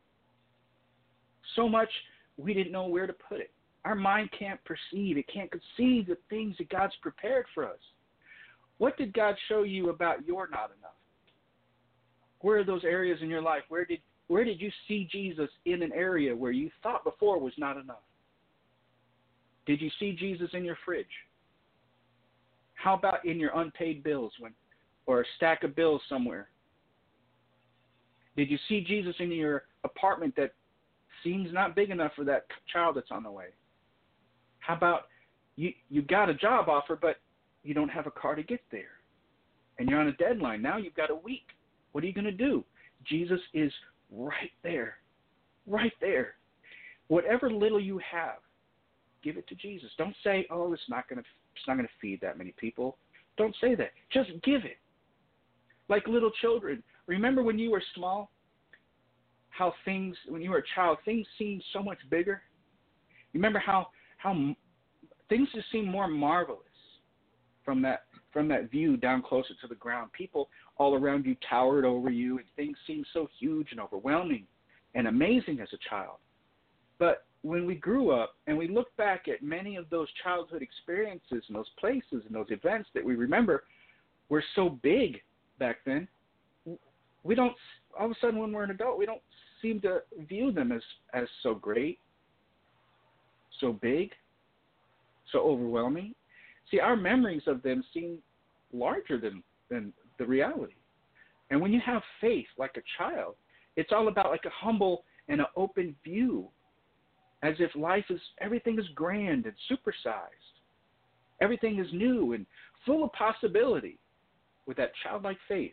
So much we didn't know where to put it. Our mind can't perceive. It can't conceive the things that God's prepared for us. What did God show you about your not enough? Where are those areas in your life? Where did where did you see Jesus in an area where you thought before was not enough? Did you see Jesus in your fridge? How about in your unpaid bills when, or a stack of bills somewhere? Did you see Jesus in your apartment that seems not big enough for that child that's on the way? How about you, you got a job offer, but you don't have a car to get there, and you're on a deadline. Now you've got a week. What are you going to do? Jesus is right there, right there. Whatever little you have, give it to Jesus. Don't say, "Oh, it's not going to, it's not going to feed that many people." Don't say that. Just give it. Like little children. Remember when you were small? How things, when you were a child, things seemed so much bigger. You remember how how things just seemed more marvelous from that from that view down closer to the ground. People all around you towered over you, and things seemed so huge and overwhelming and amazing as a child. But when we grew up and we look back at many of those childhood experiences and those places and those events that we remember were so big back then, we don't, all of a sudden when we're an adult, we don't seem to view them as, as so great, so big, so overwhelming. See, our memories of them seem larger than, than the reality. And when you have faith like a child, it's all about like a humble and an open view, as if life is, everything is grand and supersized. Everything is new and full of possibility with that childlike faith.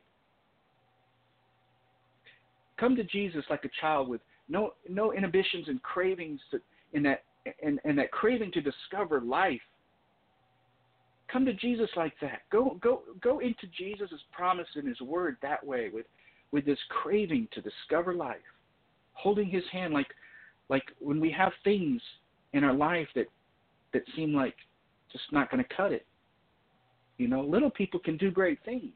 Come to Jesus like a child with no no inhibitions and cravings to, in that and, and that craving to discover life. Come to Jesus like that. Go go go into Jesus' promise in his word that way, with, with this craving to discover life. Holding his hand like like when we have things in our life that, that seem like just not going to cut it. You know, little people can do great things.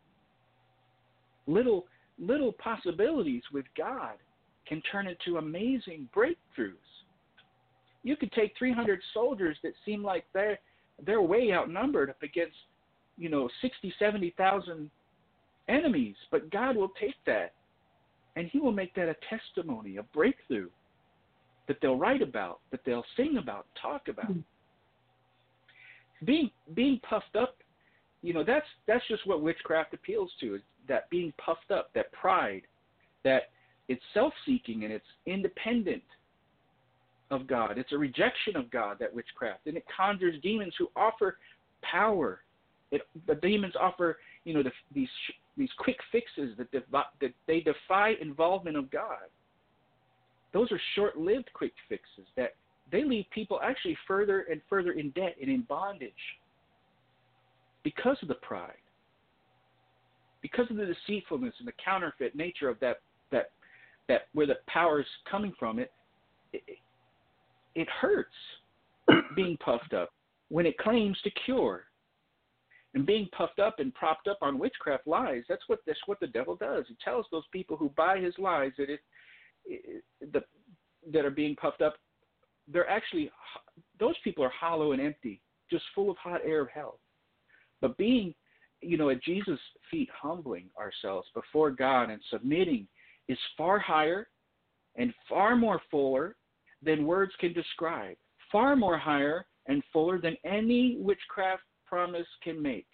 Little little possibilities with God can turn into amazing breakthroughs. You could take three hundred soldiers that seem like they're, they're way outnumbered up against, you know, sixty, seventy thousand enemies. But God will take that, and he will make that a testimony, a breakthrough that they'll write about, that they'll sing about, talk about. Mm-hmm. Being being puffed up, you know, that's that's just what witchcraft appeals to, is that being puffed up, that pride, that it's self-seeking and it's independent of God. It's a rejection of God, that witchcraft. And it conjures demons who offer power. It, the demons offer, you know, the, these these quick fixes that, defi- that they defy involvement of God. Those are short-lived quick fixes that they leave people actually further and further in debt and in bondage because of the pride, because of the deceitfulness and the counterfeit nature of that that that where the power is coming from. It it, it hurts being puffed up when it claims to cure. And being puffed up and propped up on witchcraft lies, that's what that's what the devil does. He tells those people who buy his lies that it, it the, that are being puffed up, they're actually, those people are hollow and empty, just full of hot air of hell. But being, you know, at Jesus' feet, humbling ourselves before God and submitting is far higher and far more fuller than words can describe, far more higher and fuller than any witchcraft promise can make.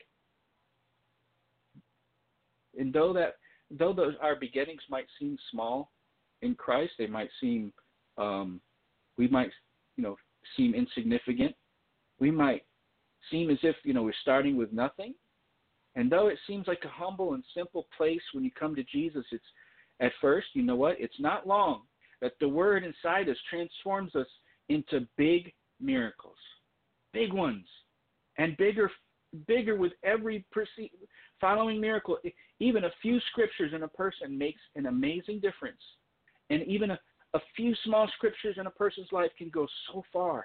And though that though those our beginnings might seem small in Christ, they might seem um, we might you know seem insignificant. We might seem as if you know we're starting with nothing. And though it seems like a humble and simple place when you come to Jesus, it's at first, you know what? It's not long that the Word inside us transforms us into big miracles, big ones. And bigger, bigger with every perce- following miracle. Even a few scriptures in a person makes an amazing difference. And even a, a few small scriptures in a person's life can go so far.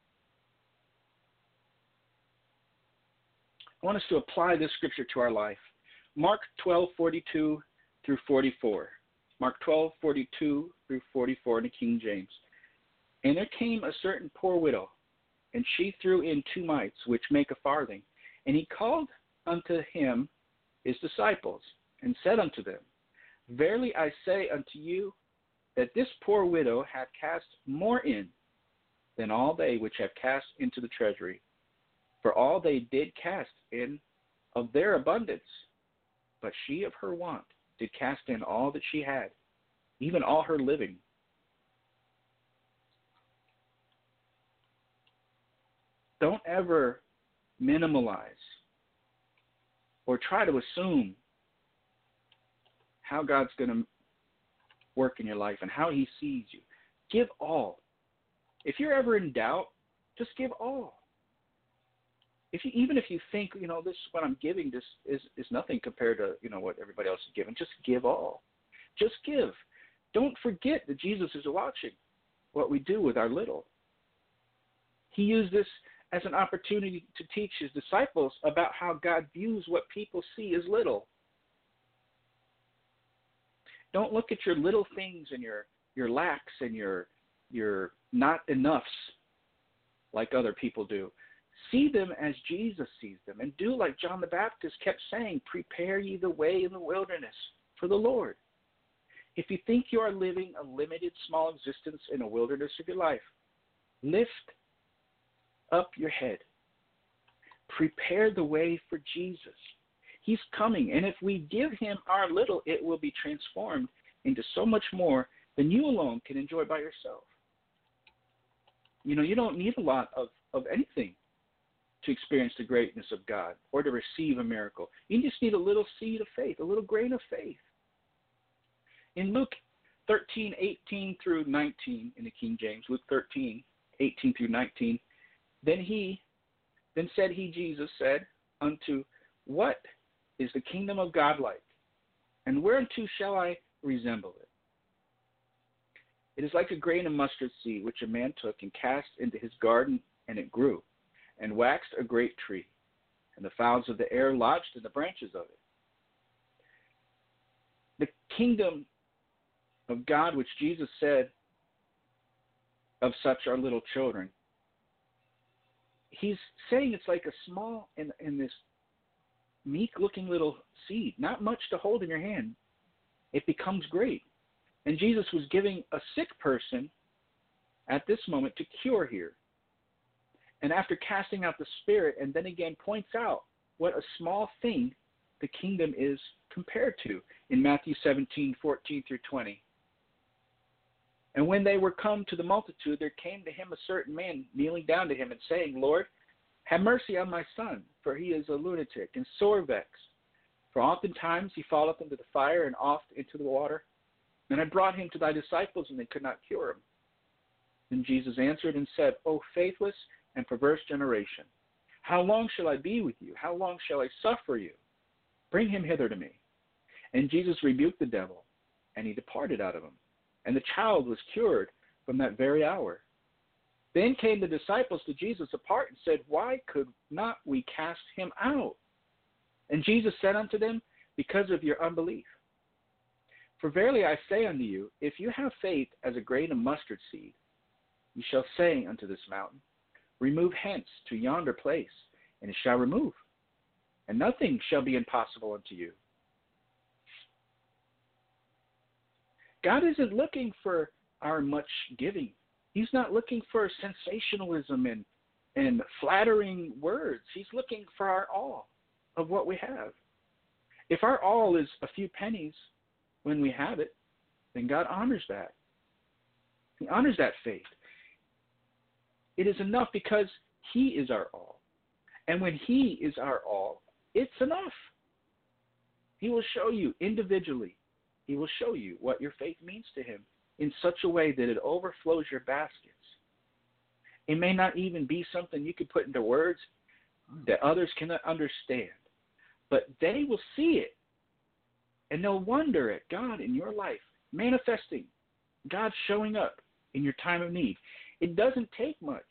I want us to apply this scripture to our life. Mark twelve forty-two through forty-four. Mark twelve forty-two through forty-four in the King James. And there came a certain poor widow, and she threw in two mites, which make a farthing. And he called unto him his disciples, and said unto them, Verily I say unto you, that this poor widow hath cast more in than all they which have cast into the treasury. For all they did cast in of their abundance, but she of her want did cast in all that she had, even all her living. Don't ever minimalize or try to assume how God's going to work in your life and how he sees you. Give all. If you're ever in doubt, just give all. If you, even if you think, you know, this what I'm giving this is, is nothing compared to, you know, what everybody else is giving, just give all. Just give. Don't forget that Jesus is watching what we do with our little. He used this as an opportunity to teach his disciples about how God views what people see as little. Don't look at your little things and your, your lacks and your, your not enoughs like other people do. See them as Jesus sees them, and do like John the Baptist kept saying, prepare ye the way in the wilderness for the Lord. If you think you are living a limited, small existence in a wilderness of your life, lift up your head. Prepare the way for Jesus. He's coming, and if we give him our little, it will be transformed into so much more than you alone can enjoy by yourself. You know, you don't need a lot of, of anything to experience the greatness of God or to receive a miracle. You just need a little seed of faith, a little grain of faith. In Luke thirteen, eighteen through nineteen in the King James, Luke thirteen, eighteen through nineteen, then he, then said he, Jesus said unto, what is the kingdom of God like? And whereunto shall I resemble it? It is like a grain of mustard seed, which a man took and cast into his garden, and it grew, and waxed a great tree, and the fowls of the air lodged in the branches of it. The kingdom of God, which Jesus said of such are little children. He's saying it's like a small, in, in this meek-looking little seed, not much to hold in your hand. It becomes great. And Jesus was giving a sick person at this moment to cure here. And after casting out the spirit, and then again points out what a small thing the kingdom is compared to in Matthew seventeen, fourteen through twenty. And when they were come to the multitude, there came to him a certain man, kneeling down to him and saying, Lord, have mercy on my son, for he is a lunatic and sore vexed. For oftentimes he falleth into the fire and oft into the water. And I brought him to thy disciples, and they could not cure him. Then Jesus answered and said, O faithless and perverse generation, how long shall I be with you? How long shall I suffer you? Bring him hither to me. And Jesus rebuked the devil, and he departed out of him. And the child was cured from that very hour. Then came the disciples to Jesus apart and said, Why could not we cast him out? And Jesus said unto them, Because of your unbelief. For verily I say unto you, if you have faith as a grain of mustard seed, you shall say unto this mountain, Remove hence to yonder place, and it shall remove, and nothing shall be impossible unto you. God isn't looking for our much giving. He's not looking for sensationalism and, and flattering words. He's looking for our all of what we have. If our all is a few pennies when we have it, then God honors that. He honors that faith. It is enough because he is our all. And when he is our all, it's enough. He will show you individually. He will show you what your faith means to him in such a way that it overflows your baskets. It may not even be something you could put into words that others cannot understand, but they will see it, and they'll wonder at God in your life, manifesting, God showing up in your time of need. It doesn't take much.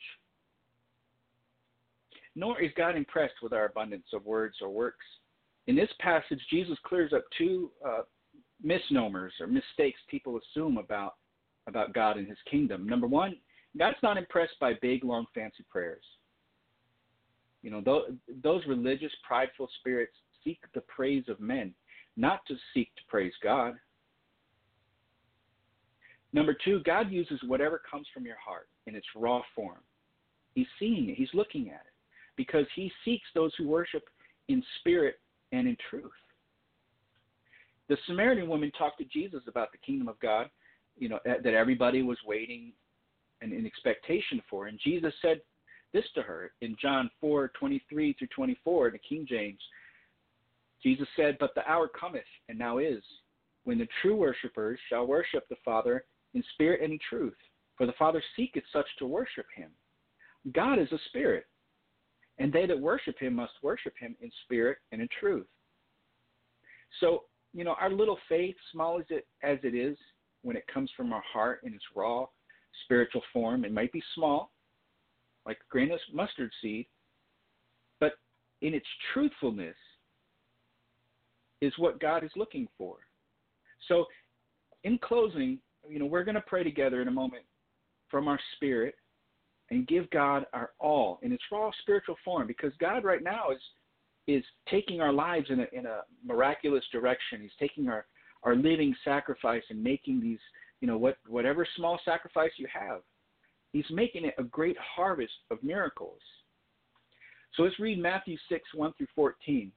Nor is God impressed with our abundance of words or works. In this passage, Jesus clears up two uh, misnomers or mistakes people assume about, about God and his kingdom. Number one, God's not impressed by big, long, fancy prayers. You know, those, those religious, prideful spirits seek the praise of men, not to seek to praise God. Number two, God uses whatever comes from your heart in its raw form. He's seeing it. He's looking at it because he seeks those who worship in spirit and in truth. The Samaritan woman talked to Jesus about the kingdom of God, you know, that everybody was waiting and in expectation for. And Jesus said this to her in John four, twenty-three through twenty-four in the King James. Jesus said, But the hour cometh, and now is, when the true worshipers shall worship the Father in spirit and in truth. For the Father seeketh such to worship him. God is a spirit, and they that worship him must worship him in spirit and in truth. So, you know, our little faith, small as it as it is, when it comes from our heart in its raw spiritual form, it might be small, like a grain of mustard seed, but in its truthfulness is what God is looking for. So, in closing, you know, we're going to pray together in a moment from our spirit and give God our all in its raw spiritual form, because God right now is is taking our lives in a in a miraculous direction. He's taking our, our living sacrifice and making these, you know, what whatever small sacrifice you have, he's making it a great harvest of miracles. So let's read Matthew six, one through fourteen.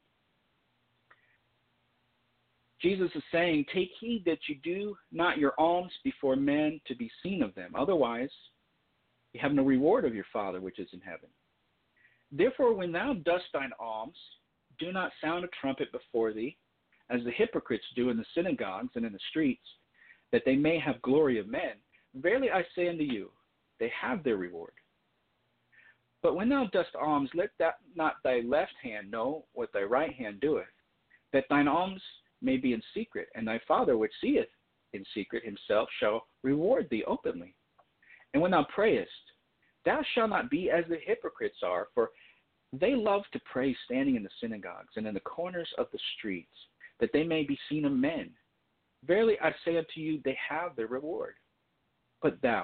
Jesus is saying, Take heed that you do not your alms before men to be seen of them. Otherwise, you have no reward of your Father which is in heaven. Therefore, when thou dost thine alms, do not sound a trumpet before thee, as the hypocrites do in the synagogues and in the streets, that they may have glory of men. Verily I say unto you, they have their reward. But when thou dost alms, let that not thy left hand know what thy right hand doeth, that thine alms may be in secret, and thy Father which seeth in secret himself shall reward thee openly. And when thou prayest, thou shalt not be as the hypocrites are, for they love to pray standing in the synagogues and in the corners of the streets, that they may be seen of men. Verily I say unto you, they have their reward. But thou,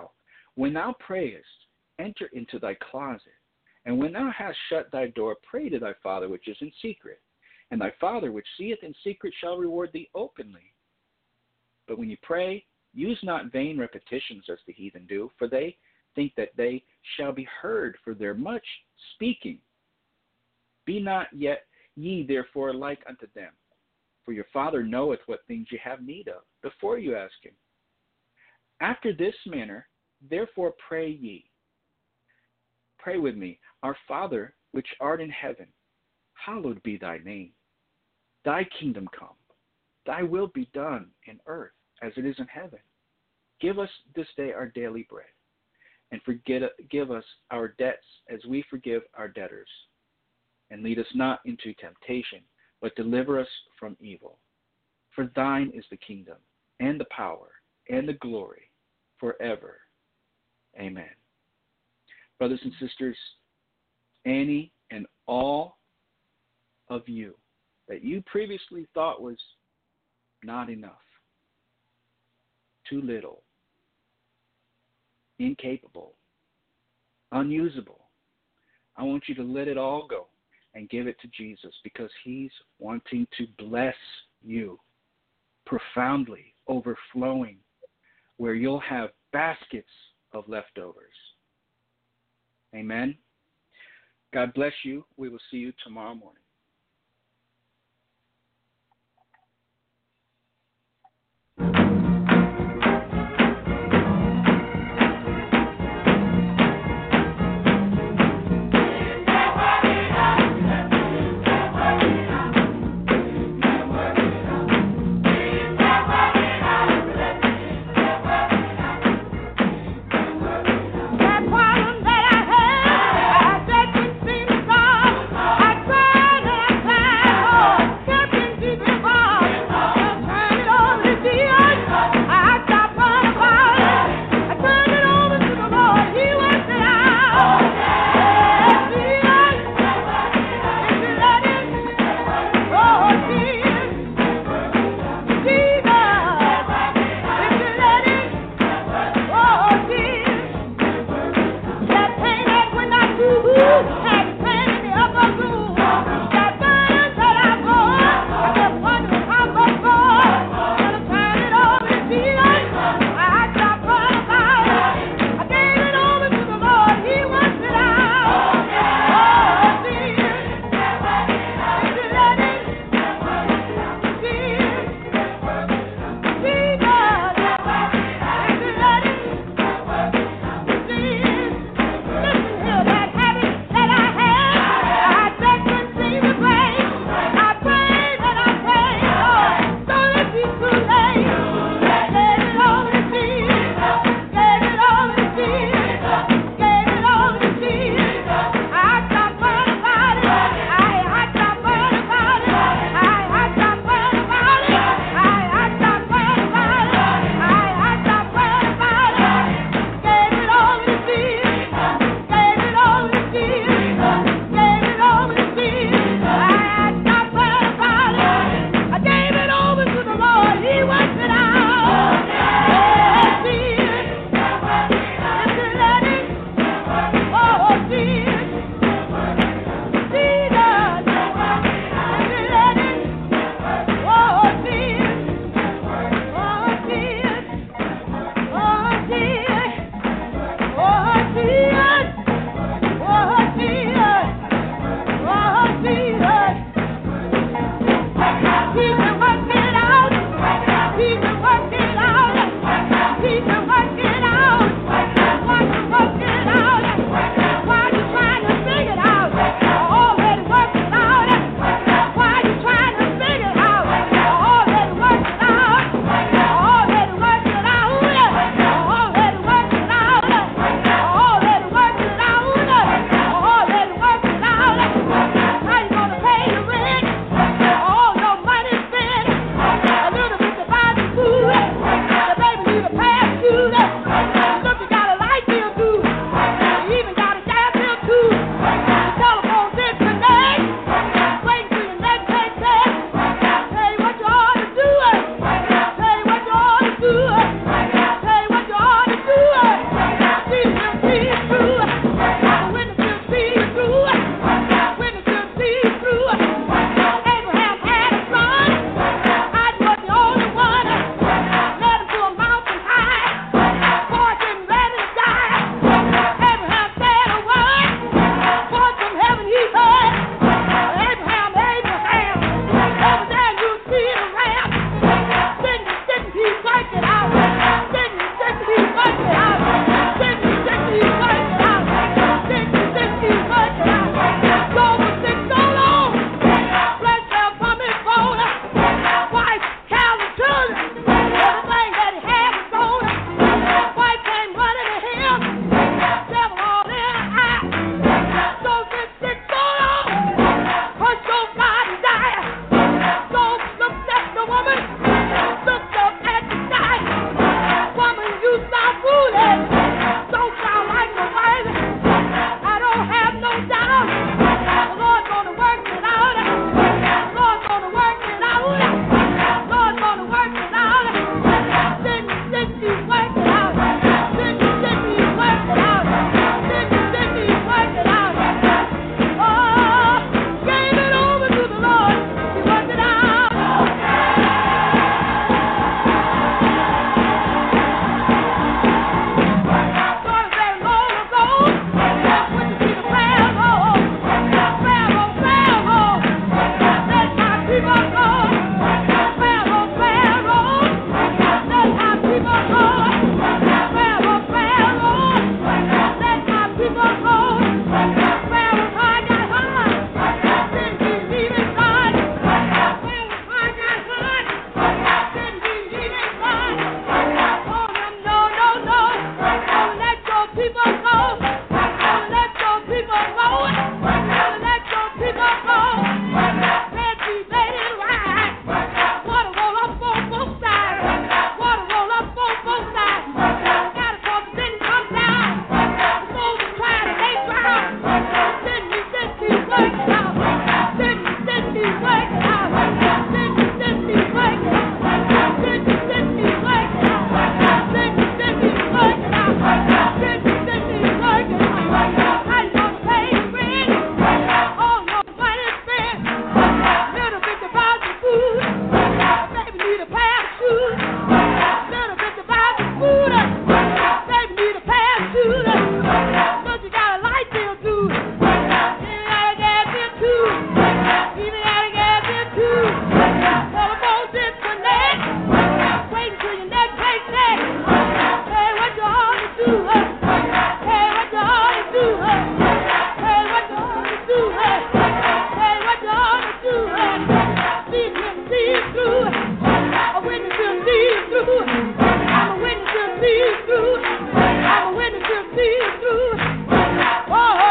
When thou prayest, enter into thy closet, and when thou hast shut thy door, pray to thy Father which is in secret, and thy Father which seeth in secret shall reward thee openly. But when you pray, use not vain repetitions as the heathen do, for they think that they shall be heard for their much speaking. Be not yet ye therefore like unto them, for your Father knoweth what things ye have need of, before you ask him. After this manner, therefore pray ye. Pray with me. Our Father, which art in heaven, hallowed be thy name. Thy kingdom come. Thy will be done in earth as it is in heaven. Give us this day our daily bread, and forget, give us our debts as we forgive our debtors. And lead us not into temptation, but deliver us from evil. For thine is the kingdom, and the power, and the glory, forever. Amen. Brothers and sisters, any and all of you that you previously thought was not enough, too little, incapable, unusable, I want you to let it all go and give it to Jesus, because he's wanting to bless you profoundly, overflowing, where you'll have baskets of leftovers. Amen. God bless you. We will see you tomorrow morning. That problem that I had, I said it seemed to solve. I tried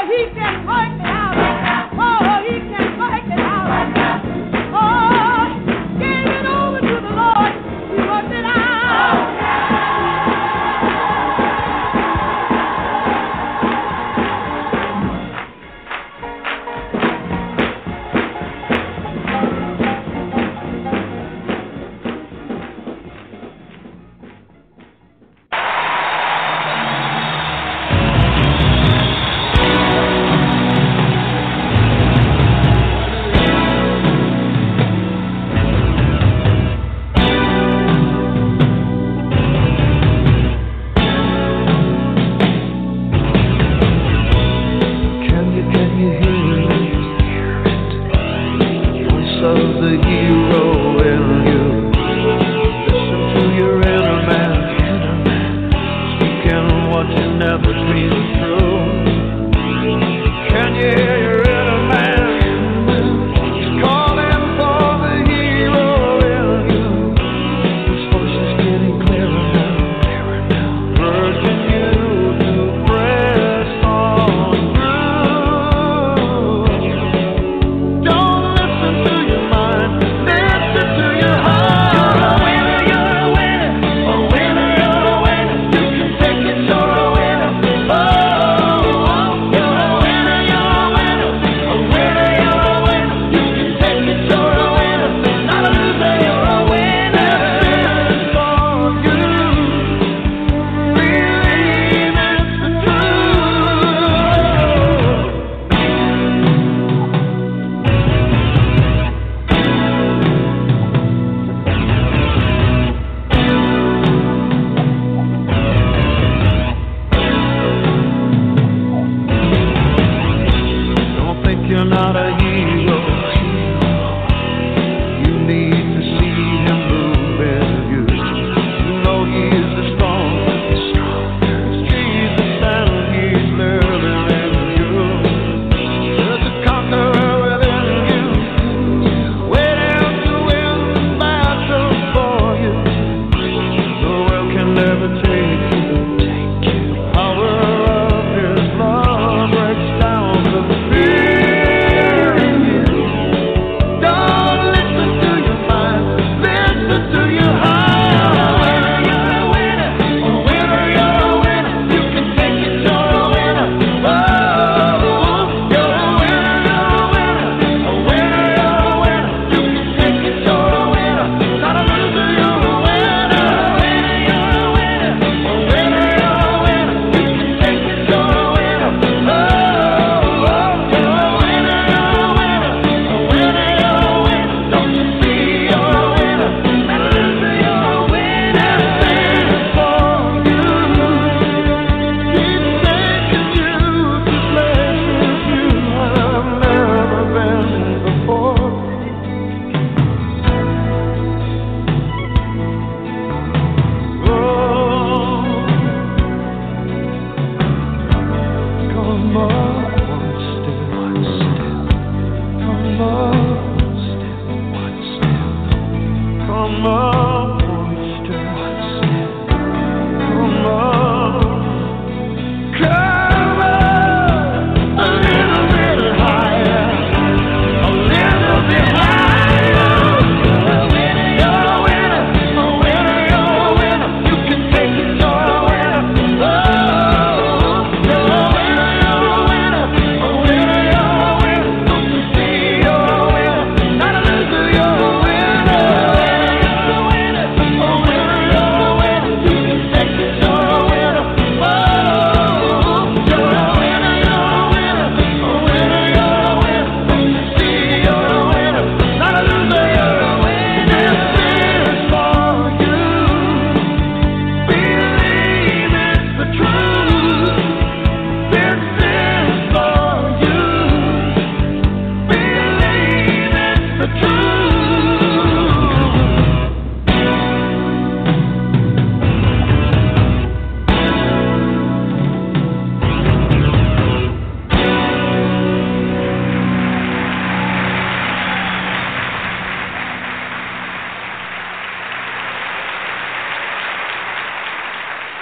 He can